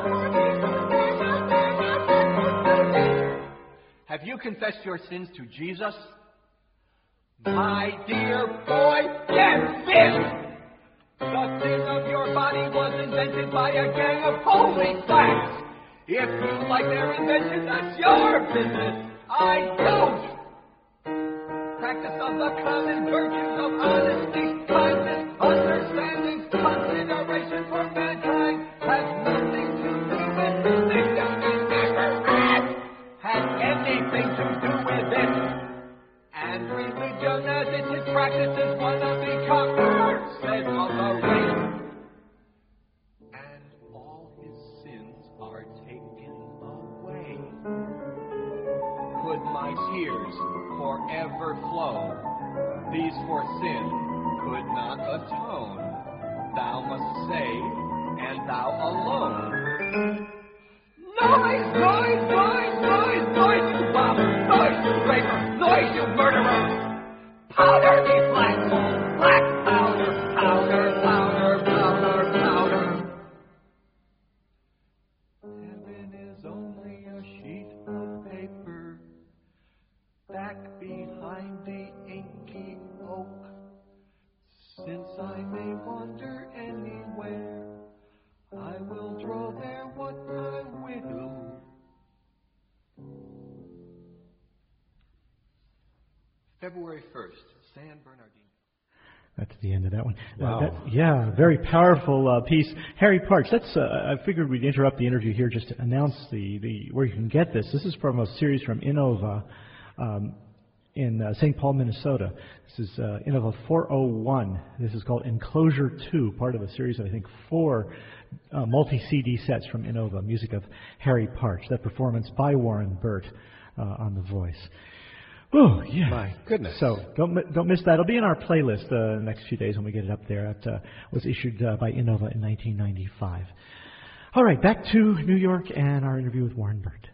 for me. Have you confessed your sins to Jesus? My dear boy, yes, sin! The sin of your body was invented by a gang of holy blacks. If you like their invention, that's your business. I don't. Practice of the common virtues of honesty, kindness, understanding, consideration for mankind has nothing to do with religion and never has anything to do with it. And religion as it is practiced is one of the corpses of the race. Could my tears forever flow? These for sin could not atone. Thou must save, and thou alone. Noise, noise, noise, noise, noise, you robber, noise, you raper, noise, you murderer. Powder me black gold, black powder, powder, powder, powder, powder. Heaven is only a sheet of paper, back behind the inky oak. Since I may wander anywhere, I will draw there what I will. February 1st, San Bernardino. That's the end of that one. Wow. Very powerful piece. Harry Parks, that's, I figured we'd interrupt the interview here just to announce the where you can get this. This is from a series from Innova in St. Paul, Minnesota. This is Innova 401. This is called Enclosure 2, part of a series of, I think, 4 multi-CD sets from Innova, music of Harry Parks. That performance by Warren Burt on the voice. Oh, yeah. My goodness. So don't miss that. It'll be in our playlist the next few days when we get it up there. It was issued by Innova in 1995. All right, back to New York and our interview with Warren Burt.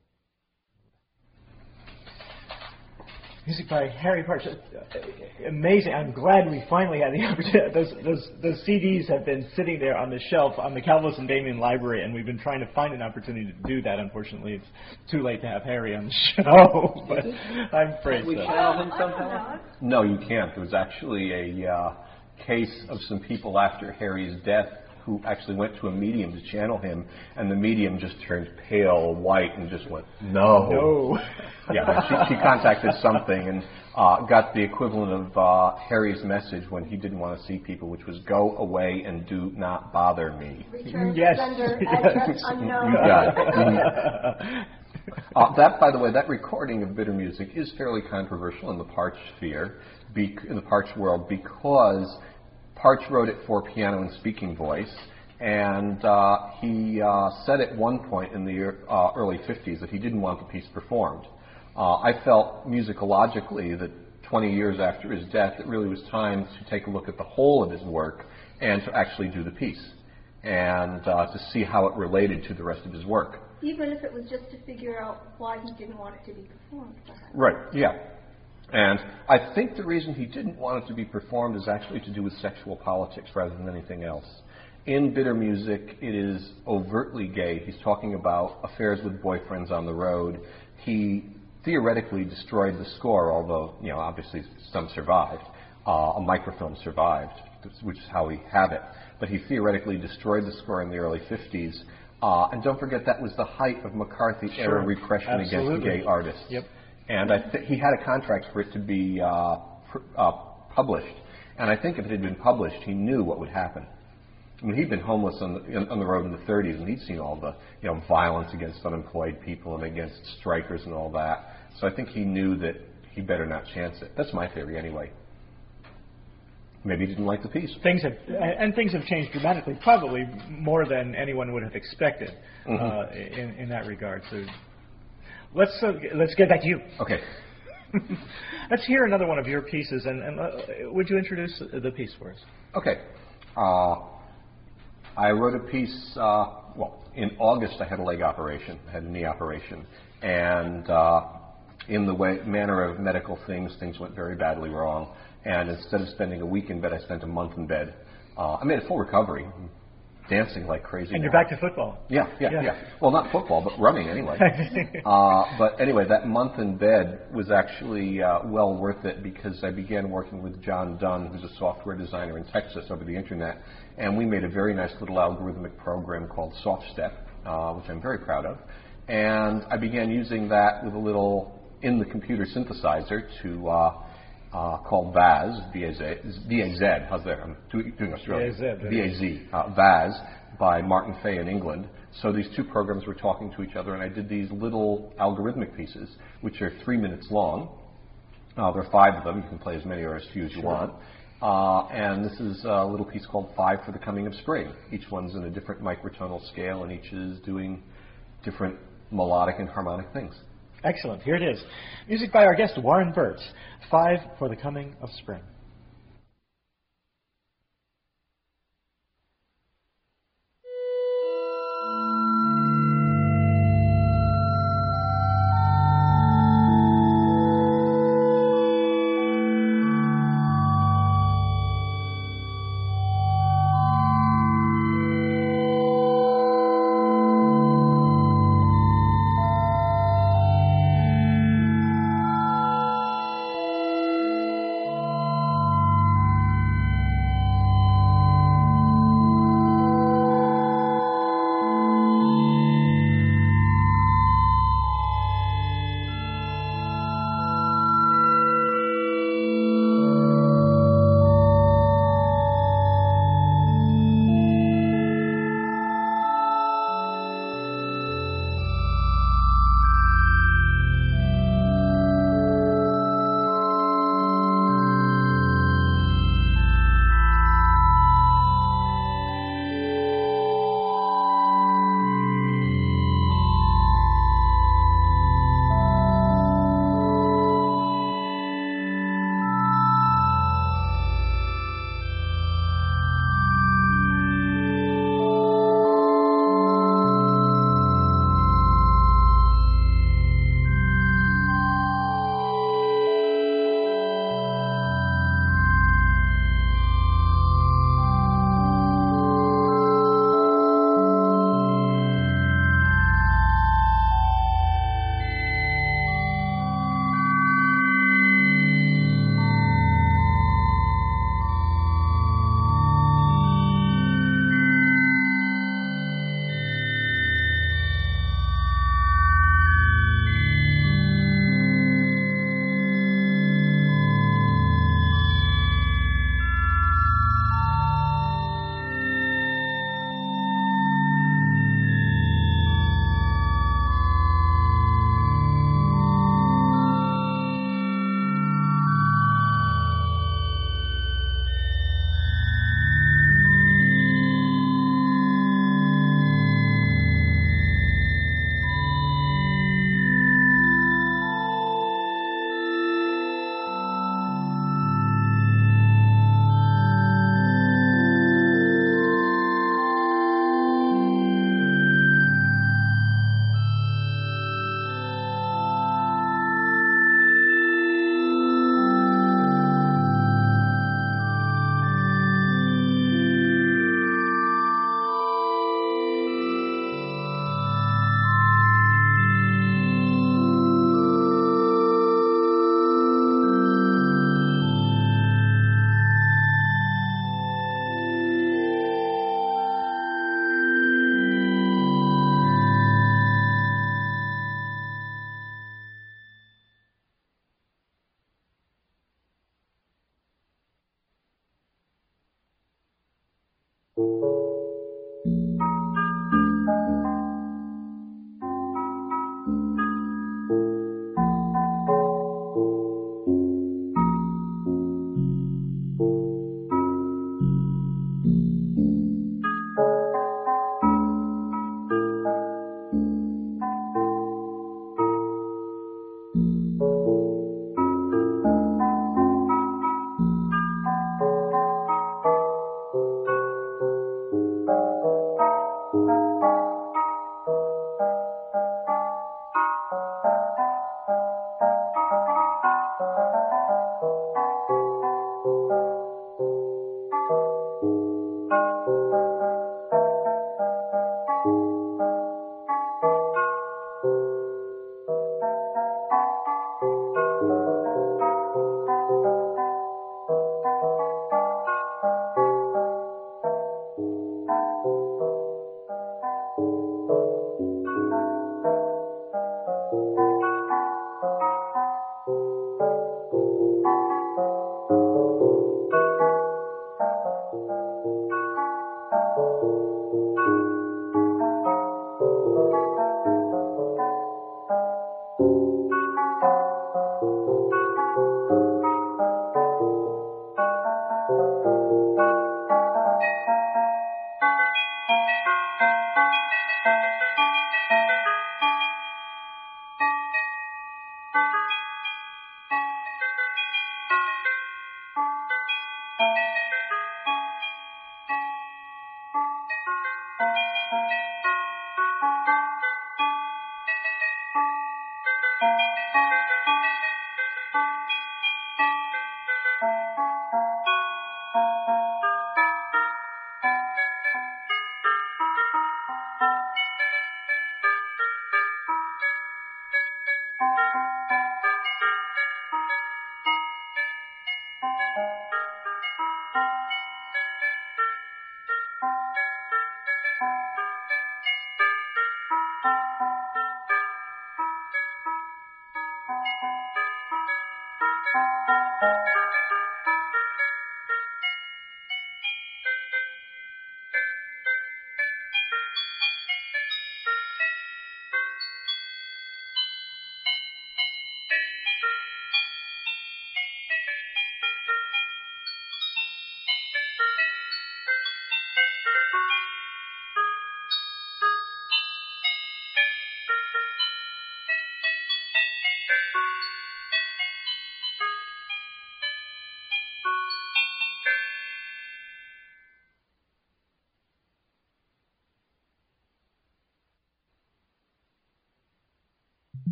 Music by Harry Parch. Amazing. I'm glad we finally had the opportunity. Those CDs have been sitting there on the shelf on the Calvus and Damien Library, and we've been trying to find an opportunity to do that. Unfortunately, it's too late to have Harry on the show, but I'm afraid so. We channel him somehow? No, you can't. There was actually a case of some people after Harry's death who actually went to a medium to channel him, and the medium just turned pale white and just went, no. Yeah, she contacted something and got the equivalent of Harry's message when he didn't want to see people, which was go away and do not bother me. Return to Yes. sender, Yes. address unknown. You got it. That, by the way, that recording of Bitter Music is fairly controversial in the Parch sphere, in the Parch world, because Parch wrote it for piano and speaking voice, and he said at one point in the early 50s that he didn't want the piece performed. I felt musicologically that 20 years after his death, it really was time to take a look at the whole of his work and to actually do the piece, and to see how it related to the rest of his work. Even if it was just to figure out why he didn't want it to be performed. Right, yeah. And I think the reason he didn't want it to be performed is actually to do with sexual politics rather than anything else. In Bitter Music, it is overtly gay. He's talking about affairs with boyfriends on the road. He theoretically destroyed the score, although, obviously some survived. A microfilm survived, which is how we have it. But he theoretically destroyed the score in the early 50s. And don't forget, that was the height of McCarthy-era repression against gay artists. Yep. And he had a contract for it to be published. And I think if it had been published, he knew what would happen. I mean, he'd been homeless on the road in the 30s, and he'd seen all the violence against unemployed people and against strikers and all that. So I think he knew that he better not chance it. That's my theory, anyway. Maybe he didn't like the piece. Things have changed dramatically, probably more than anyone would have expected in that regard. So let's get back to you. Okay. Let's hear another one of your pieces, and would you introduce the piece for us? Okay. I wrote a piece, in August I had a leg operation, I had a knee operation, and in the manner of medical things went very badly wrong, and instead of spending a week in bed, I spent a month in bed. I made a full recovery, dancing like crazy. And you're back to football. Yeah. Well, not football, but running anyway. But anyway, that month in bed was actually well worth it, because I began working with John Dunn, who's a software designer in Texas, over the internet, and we made a very nice little algorithmic program called SoftStep, which I'm very proud of. And I began using that with a little in the computer synthesizer to called Vaz, V-A-Z, how's that? I'm doing Australian. V-A-Z, Vaz, by Martin Fay in England. So these two programs were talking to each other, and I did these little algorithmic pieces, which are 3 minutes long. There are 5 of them. You can play as many or as few as you want. And this is a little piece called 5 for the Coming of Spring. Each one's in a different microtonal scale, and each is doing different melodic and harmonic things. Excellent. Here it is. Music by our guest, Warren Burt. 5 for the Coming of Spring.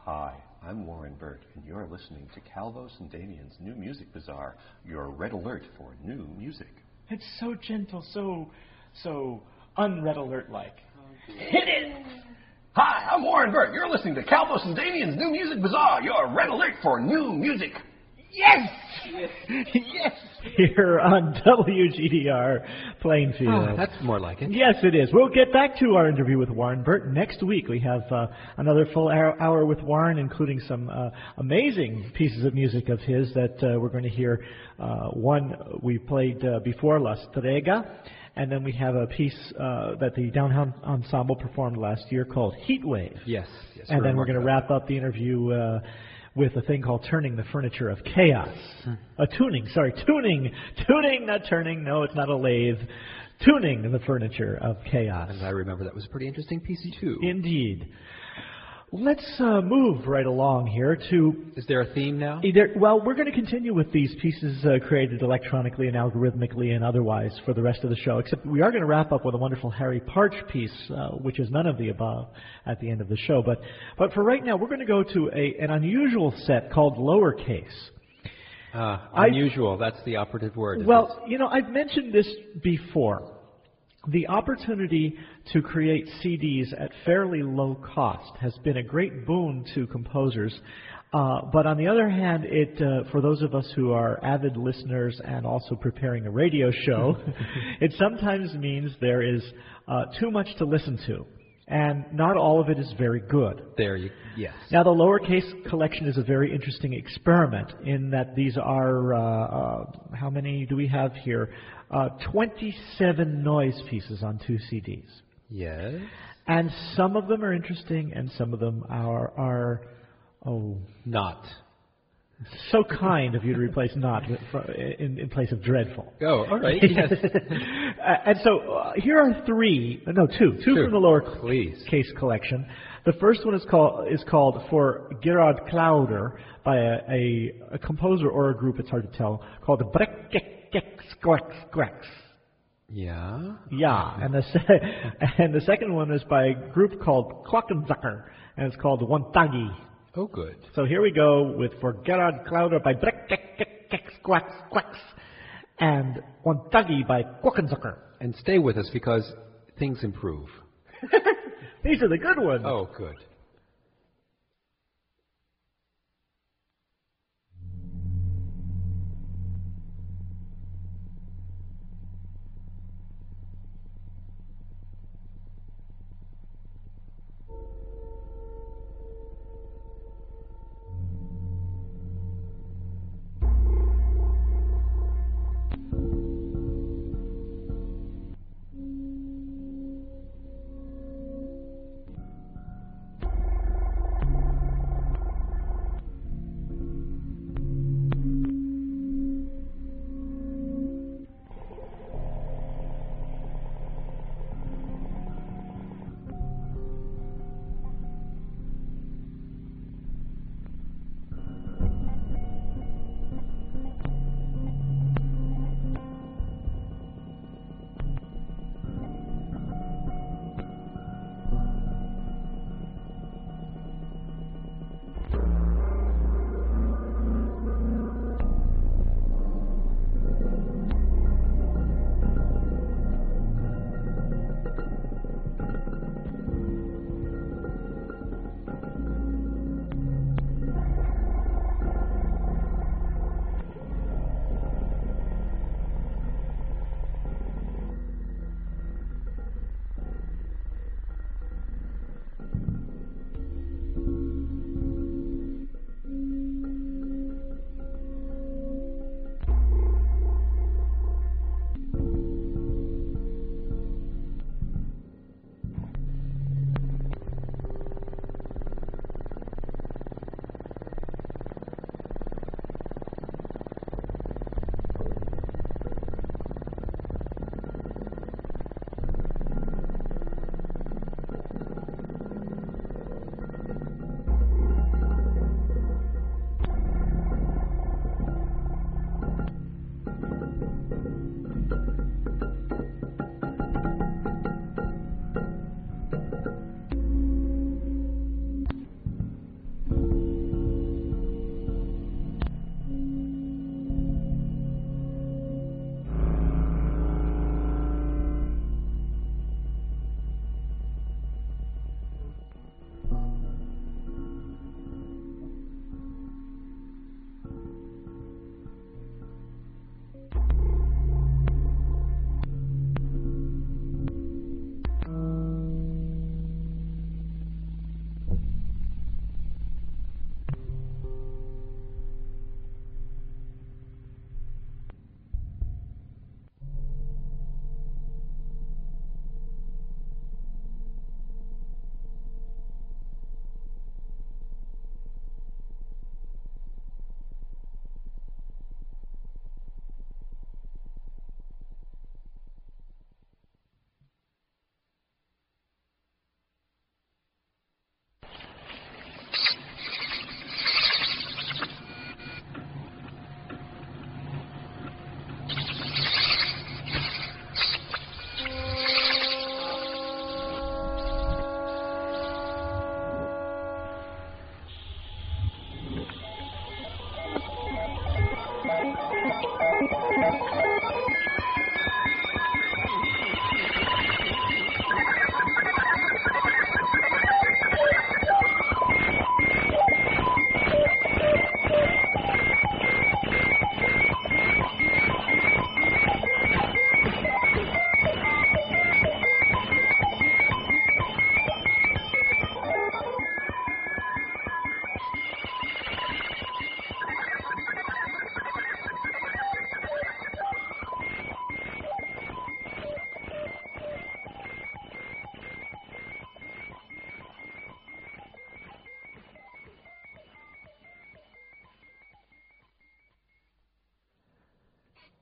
Hi, I'm Warren Burt, and you're listening to Calvos and Damien's New Music Bazaar, your red alert for new music. It's so gentle, so unred alert-like. Hit it! Hi, I'm Warren Burt. You're listening to Calvos and Damien's New Music Bazaar, your red alert for new music. Yes! Yes! Here on WGDR Plainfield. Oh, that's more like it. Yes, it is. We'll get back to our interview with Warren Burt next week. We have another full hour with Warren, including some amazing pieces of music of his that we're going to hear. One we played before, La Strega, and then we have a piece that the Downtown Ensemble performed last year called Heat Wave. Yes. And then we're going to wrap up the interview with a thing called Turning the Furniture of Chaos. Tuning, not turning. No, it's not a lathe. Tuning the Furniture of Chaos. And I remember that was a pretty interesting piece, too. Indeed. Let's move right along here to... Is there a theme now? Well, we're going to continue with these pieces created electronically and algorithmically and otherwise for the rest of the show, except we are going to wrap up with a wonderful Harry Partch piece, which is none of the above, at the end of the show. But for right now, we're going to go to an unusual set called Lowercase. Unusual, that's the operative word. Well, I've mentioned this before. The opportunity to create CDs at fairly low cost has been a great boon to composers. But on the other hand, for those of us who are avid listeners and also preparing a radio show, it sometimes means there is too much to listen to. And not all of it is very good. Yes. Now, the Lowercase collection is a very interesting experiment in that these are, how many do we have here? 27 noise pieces on 2 CDs. Yes. And some of them are interesting, and some of them are not. So kind of you to replace not in place of dreadful. Oh, all right. Yes. And so here are two from the Lowercase collection. The first one is called For Gerard Klauder by a composer or a group, it's hard to tell, called the Breck. Yeah. Yeah, and the second one is by a group called Klockenzucker, and it's called Wonthaggi. Oh, good. So here we go with For Gerard Klauder by Breck and Wonthaggi by Klockenzucker. And stay with us because things improve. These are the good ones. Oh, good.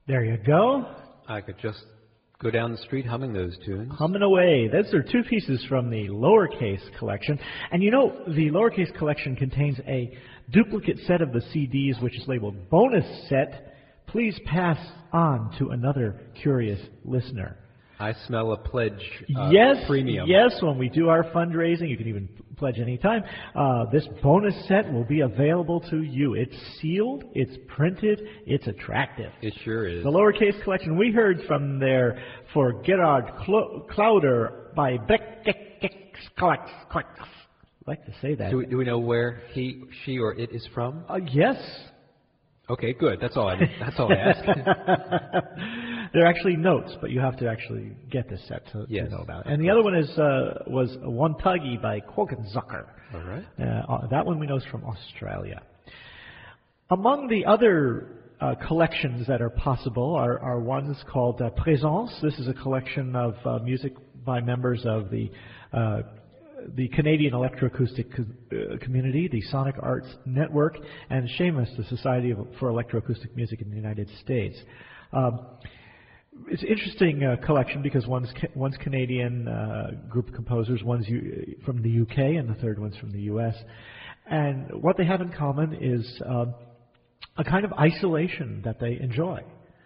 There you go. I could just go down the street humming those tunes. Humming away. Those are two pieces from the Lowercase collection. And you know, the Lowercase collection contains a duplicate set of the CDs, which is labeled Bonus Set. Please pass on to another curious listener. I smell a pledge premium. Yes, when we do our fundraising, you can even pledge anytime. This bonus set will be available to you. It's sealed, it's printed, it's attractive. It sure is. The Lowercase collection we heard from there for Gerard Clouder by Beck. I like to say that. Do we know where he, she, or it is from? Yes. Okay, good. That's all I ask. They're actually notes, but you have to actually get this set to know about it. And the other one was Wontugi by Quokkenzucker. All right. That one we know is from Australia. Among the other collections that are possible are ones called Présence. This is a collection of music by members of the Canadian Electroacoustic Community, the Sonic Arts Network, and Seamus, the Society for Electroacoustic Music in the United States. It's an interesting collection because one's Canadian group of composers, one's from the UK, and the third one's from the US. And what they have in common is a kind of isolation that they enjoy.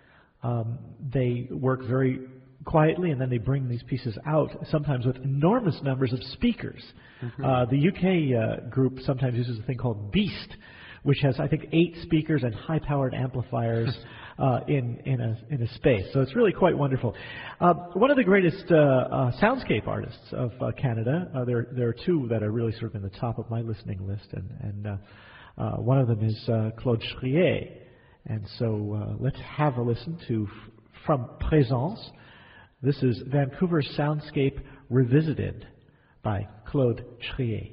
They work very quietly, and then they bring these pieces out, sometimes with enormous numbers of speakers. Mm-hmm. The UK group sometimes uses a thing called Beast, which has, I think, 8 speakers and high-powered amplifiers in a space. So it's really quite wonderful. One of the greatest soundscape artists of Canada, there are two that are really sort of in the top of my listening list, and one of them is Claude Schrier. And so let's have a listen to, from Présence, this is Vancouver Soundscape Revisited by Claude Schrier.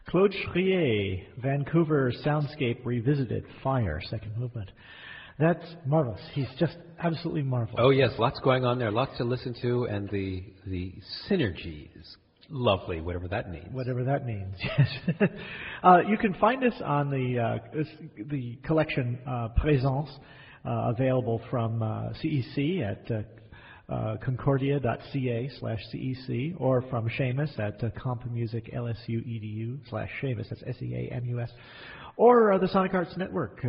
Claude Schrier, Vancouver Soundscape Revisited, Fire, second movement. That's marvelous. He's just absolutely marvelous. Oh, yes, lots going on there, lots to listen to, and the synergy is lovely, whatever that means. Whatever that means, yes. You can find us on the collection Présence, available from CEC at concordia.ca/CEC, or from Seamus at compmusiclsu.edu/Seamus, that's SEAMUS, or the Sonic Arts Network,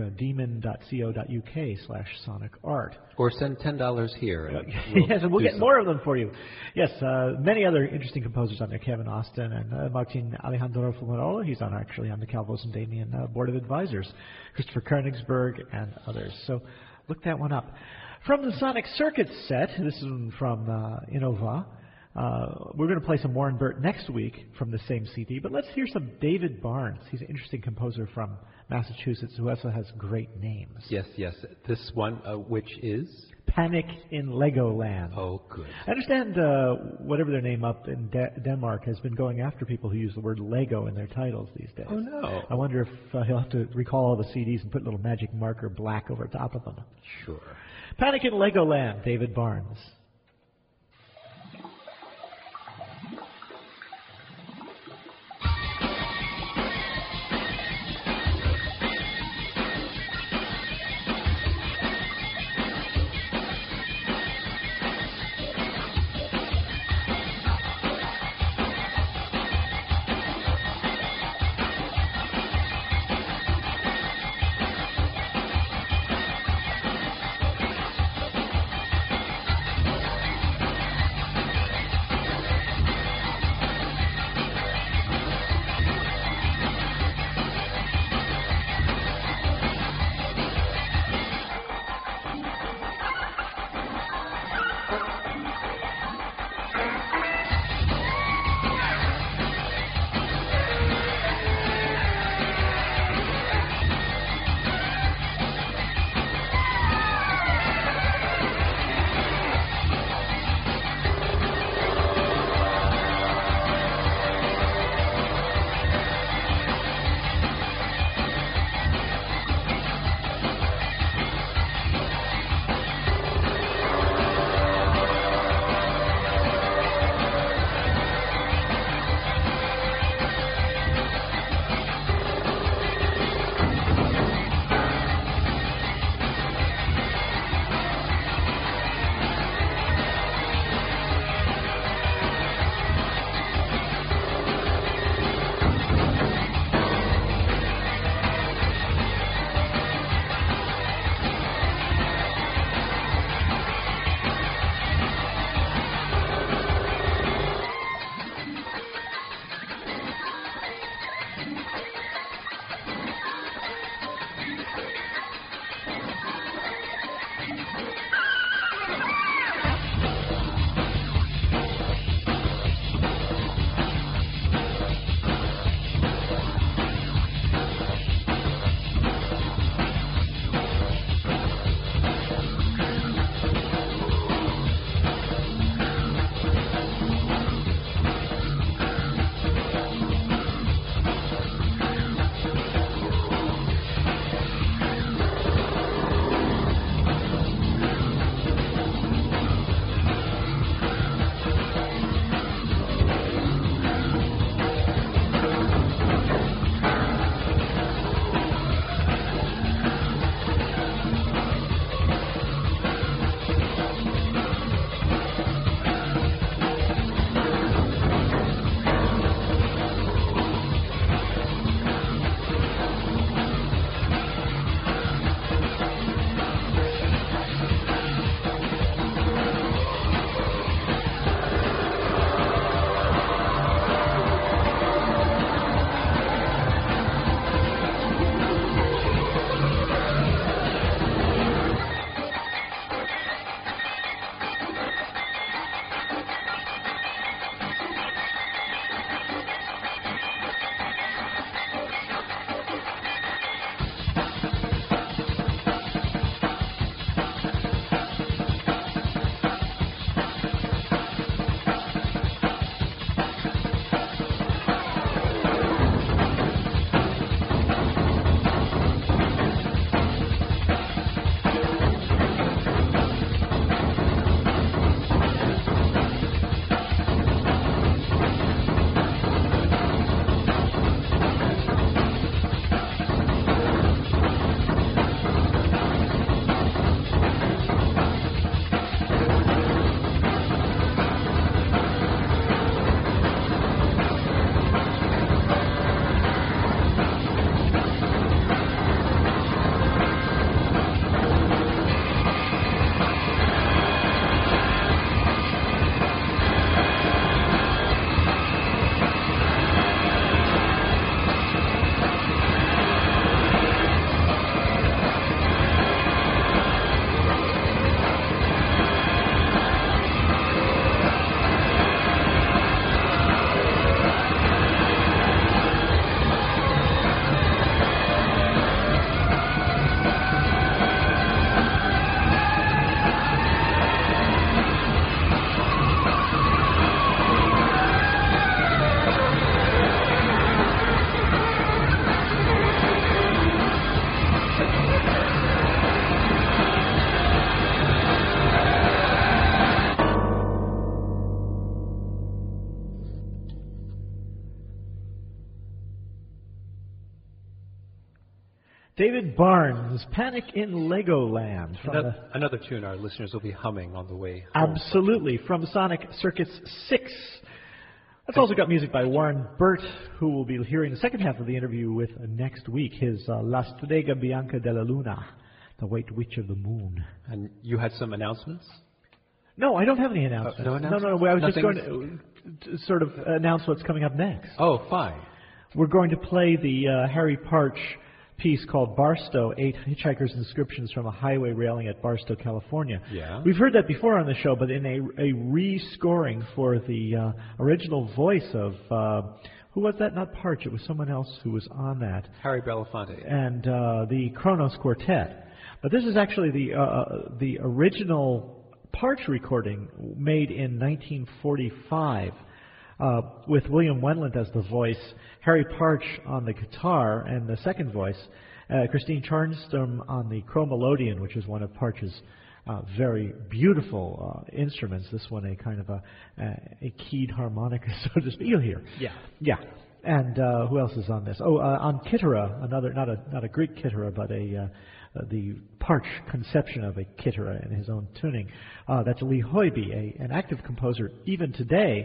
demon.co.uk/sonicart. Or send $10 here. And yes, and we'll get more of them for you. Yes, many other interesting composers on there, Kevin Austin and Martin Alejandro Fumarola. He's actually on the Calvos and Damien Board of Advisors, Christopher Koenigsberg and others. So look that one up. From the Sonic Circuit set, this is from Innova. We're going to play some Warren Burt next week from the same CD, but let's hear some David Barnes. He's an interesting composer from Massachusetts who also has great names. Yes. This one, which is? Panic in Legoland. Oh, good. I understand whatever their name up in Denmark has been going after people who use the word Lego in their titles these days. Oh, no. I wonder if he'll have to recall all the CDs and put a little magic marker black over top of them. Sure. Panic in Legoland, David Barnes. David Barnes, Panic in Legoland. From Another tune our listeners will be humming on the way home. Absolutely, from Sonic Circus 6. That's also got music by Warren Burt, who will be hearing the second half of the interview with next week, his La Strega Bianca della Luna, the White Witch of the Moon. And you had some announcements? No, I don't have any announcements. No announcements? No, I was just going to sort of announce what's coming up next. Oh, fine. We're going to play the Harry Parch piece called Barstow, 8 Hitchhiker's Inscriptions from a Highway Railing at Barstow, California. Yeah. We've heard that before on the show, but in a re-scoring for the original voice of, who was that? Not Parch, it was someone else who was on that. Harry Belafonte. And the Kronos Quartet. But this is actually the original Parch recording made in 1945. With William Wendlandt as the voice, Harry Parch on the guitar, and the second voice, Christine Charnstrom on the chromelodeon, which is one of Parch's very beautiful instruments. This one, a kind of a keyed harmonica, so to speak. You'll hear. Yeah. And who else is on this? On Kitara, another not a Greek Kitara, but the Parch conception of a Kitara in his own tuning. That's Lee Hoybe, an active composer even today,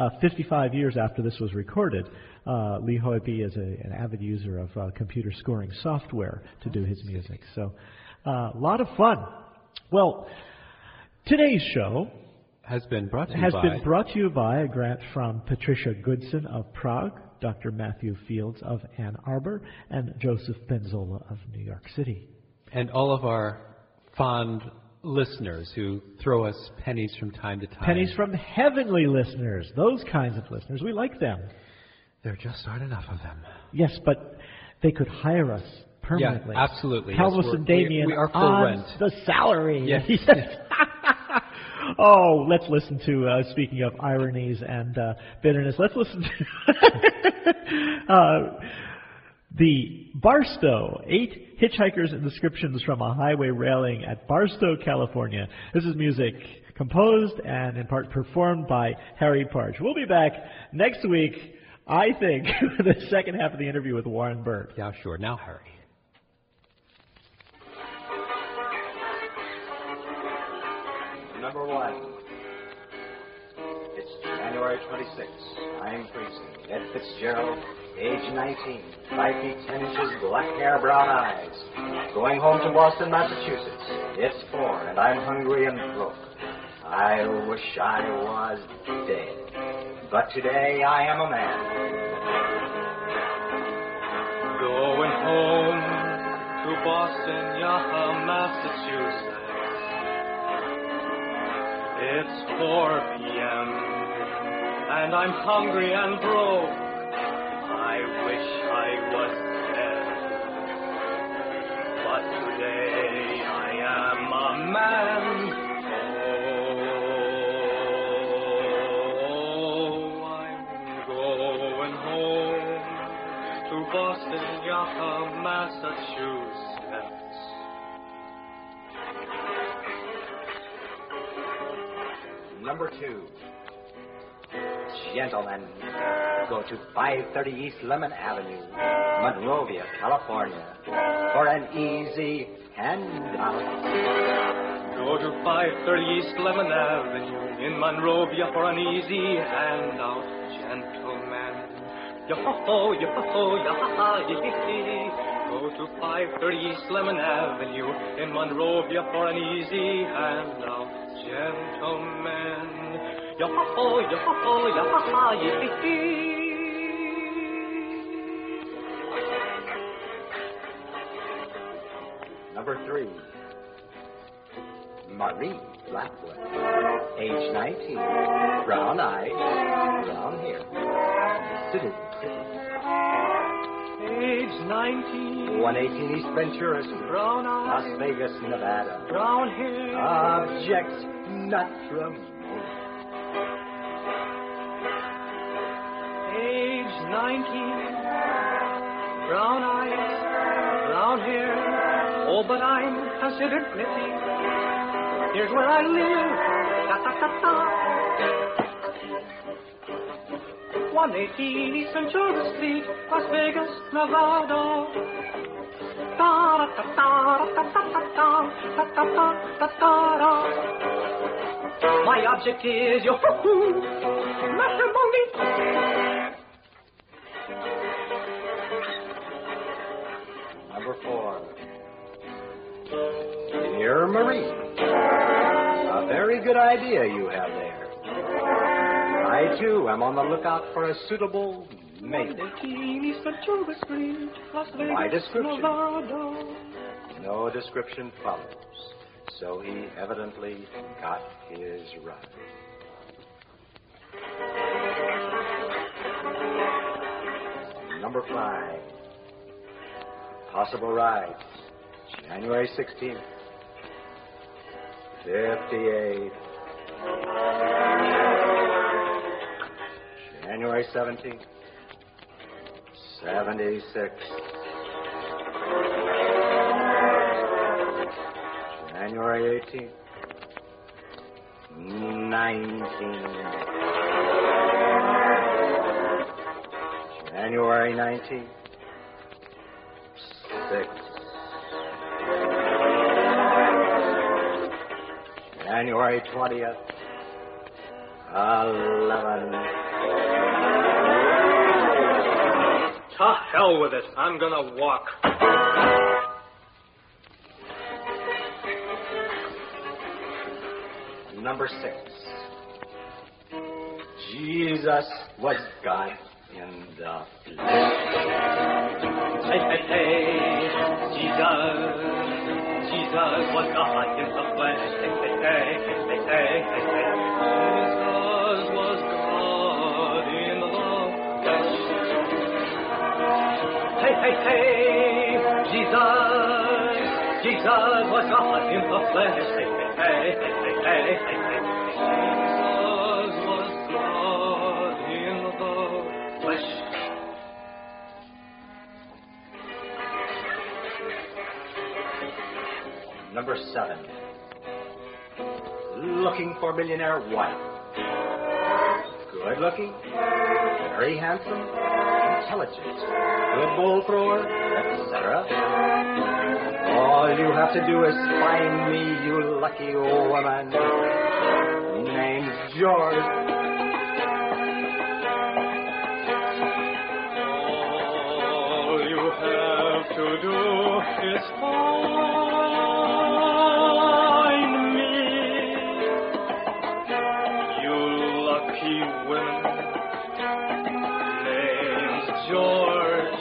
55 years after this was recorded. Lee Hoybe is an avid user of computer scoring software to do his music. So a lot of fun. Well, today's show has been brought to you by a grant from Patricia Goodson of Prague, Dr. Matthew Fields of Ann Arbor, and Joseph Benzola of New York City. And all of our fond listeners who throw us pennies from time to time. Pennies from heavenly listeners. Those kinds of listeners. We like them. There just aren't enough of them. Yes, but they could hire us permanently. Yeah, absolutely. Calvus yes, and Damien we are full on rent. The salary. Yes. Oh, let's listen to, speaking of ironies and bitterness, let's listen to the Barstow, 8 Hitchhiker's Inscriptions from a Highway Railing at Barstow, California. This is music composed and in part performed by Harry Parch. We'll be back next week, I think, for the second half of the interview with Warren Burt. Yeah, sure. Now, Harry. Number 1. It's January 26th. I'm Precinct. Ed Fitzgerald, age 19, 5 feet 10 inches, black hair, brown eyes. Going home to Boston, Massachusetts. It's 4, and I'm hungry and broke. I wish I was dead. But today I am a man. Going home to Boston, Massachusetts. It's 4 p.m. and I'm hungry and broke. I wish I was dead. But today I am a man. Oh, I'm going home to Boston, Massachusetts. Number 2. Gentlemen, go to 530 East Lemon Avenue, Monrovia, California, for an easy handout. Go to 530 East Lemon Avenue in Monrovia for an easy handout, gentlemen. Yo-ho-ho, yo-ho-ho, yo-ha-ha, yee-hee-hee. Go to 530 East Lemon Avenue in Monrovia for an easy handout, gentlemen. Yo-ho-ho, yo-ho-ho, yo-ha-ha, yee-hee-hee. Number 3. Marie Blackwood, age 19, brown eyes, brown hair, Citizen City. Age 19, 118 East Ventura Street, brown eyes, Las Vegas, Nevada. brown hair, Object not remote. age 19, brown eyes, brown hair. Oh, but I'm considered pretty. Here's where I live. Ta-ta-ta-ta. 118 East Ventura Street, Las Vegas, Nevada. My object is your matrimony. Number 4. Dear Marie, a very good idea you have there. I, too, am on the lookout for a suitable mate. My description. No description follows, so he evidently got his ride. Number 5. Possible rides. January 16th. 58. January 17th. 76. January 18th. 19. January 19th. 6. January 20th. 11. To hell with it. I'm gonna walk. Number 6. Jesus was God in the flesh. Hey, hey, hey, Jesus was God in the flesh. Hey, hey, hey, hey, hey, hey, hey. Jesus was God in the flesh. Hey, hey, hey, Jesus was God in the flesh. Hey, hey, hey, hey, hey, hey, hey. Jesus was God in the flesh. Number 7. Looking for millionaire wife. Good looking, very handsome, intelligent, good bull thrower, etc. All you have to do is find me, you lucky old woman. Name's George. All you have to do is find me, you lucky woman. Name's George.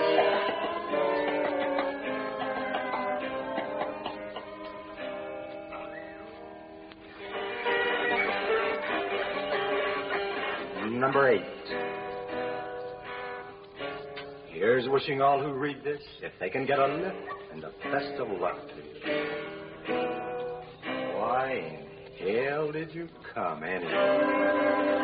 Number 8. Here's wishing all who read this, if they can get a lift and the best of luck to you. Why in hell did you come anyway?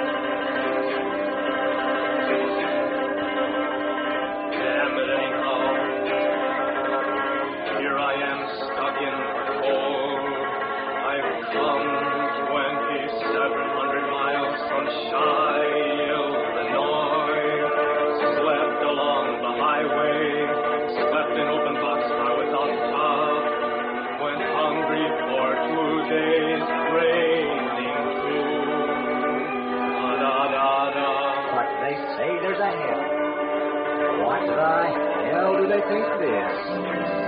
Damn it anyhow. Here I am stuck in the cold. I've come 2,700 miles from Chi, Illinois. Slept along the highway. Slept in open boxcar without top. Went hungry for 2 days, grazing through. Da-da-da-da. But they say there's a hell. What the hell do they think it is?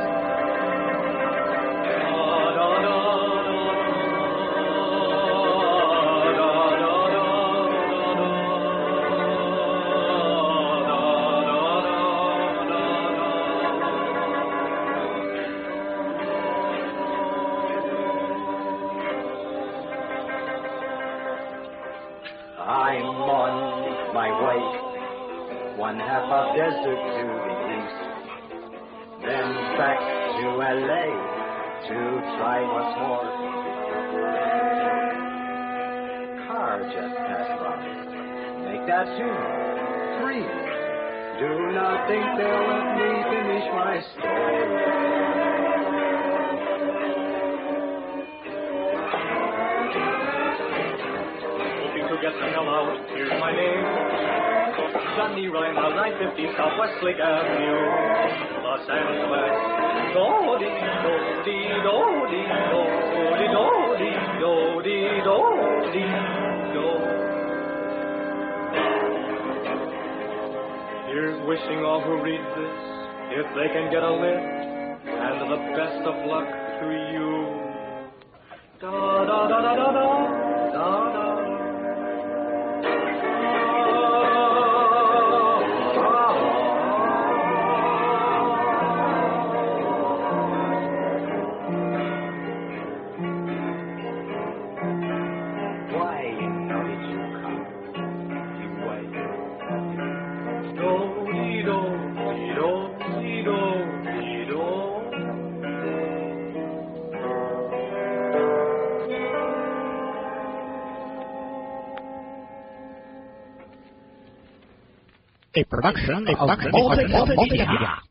I'm on my way, one half of desert to the east, then back to LA to try once more. Car just passed by. Make that 2, 3. Do not think they'll let me finish my story. get the hell out. Here's my name. Johnny Rhinehart, 950 Southwest Lake Avenue, Los Angeles. Do-dee-do-dee-do-dee-do-dee-do-dee-do-dee-do. Here's wishing all who read this, if they can get a lift, and the best of luck to you. Da da da da da da da da. A production of Multimedia.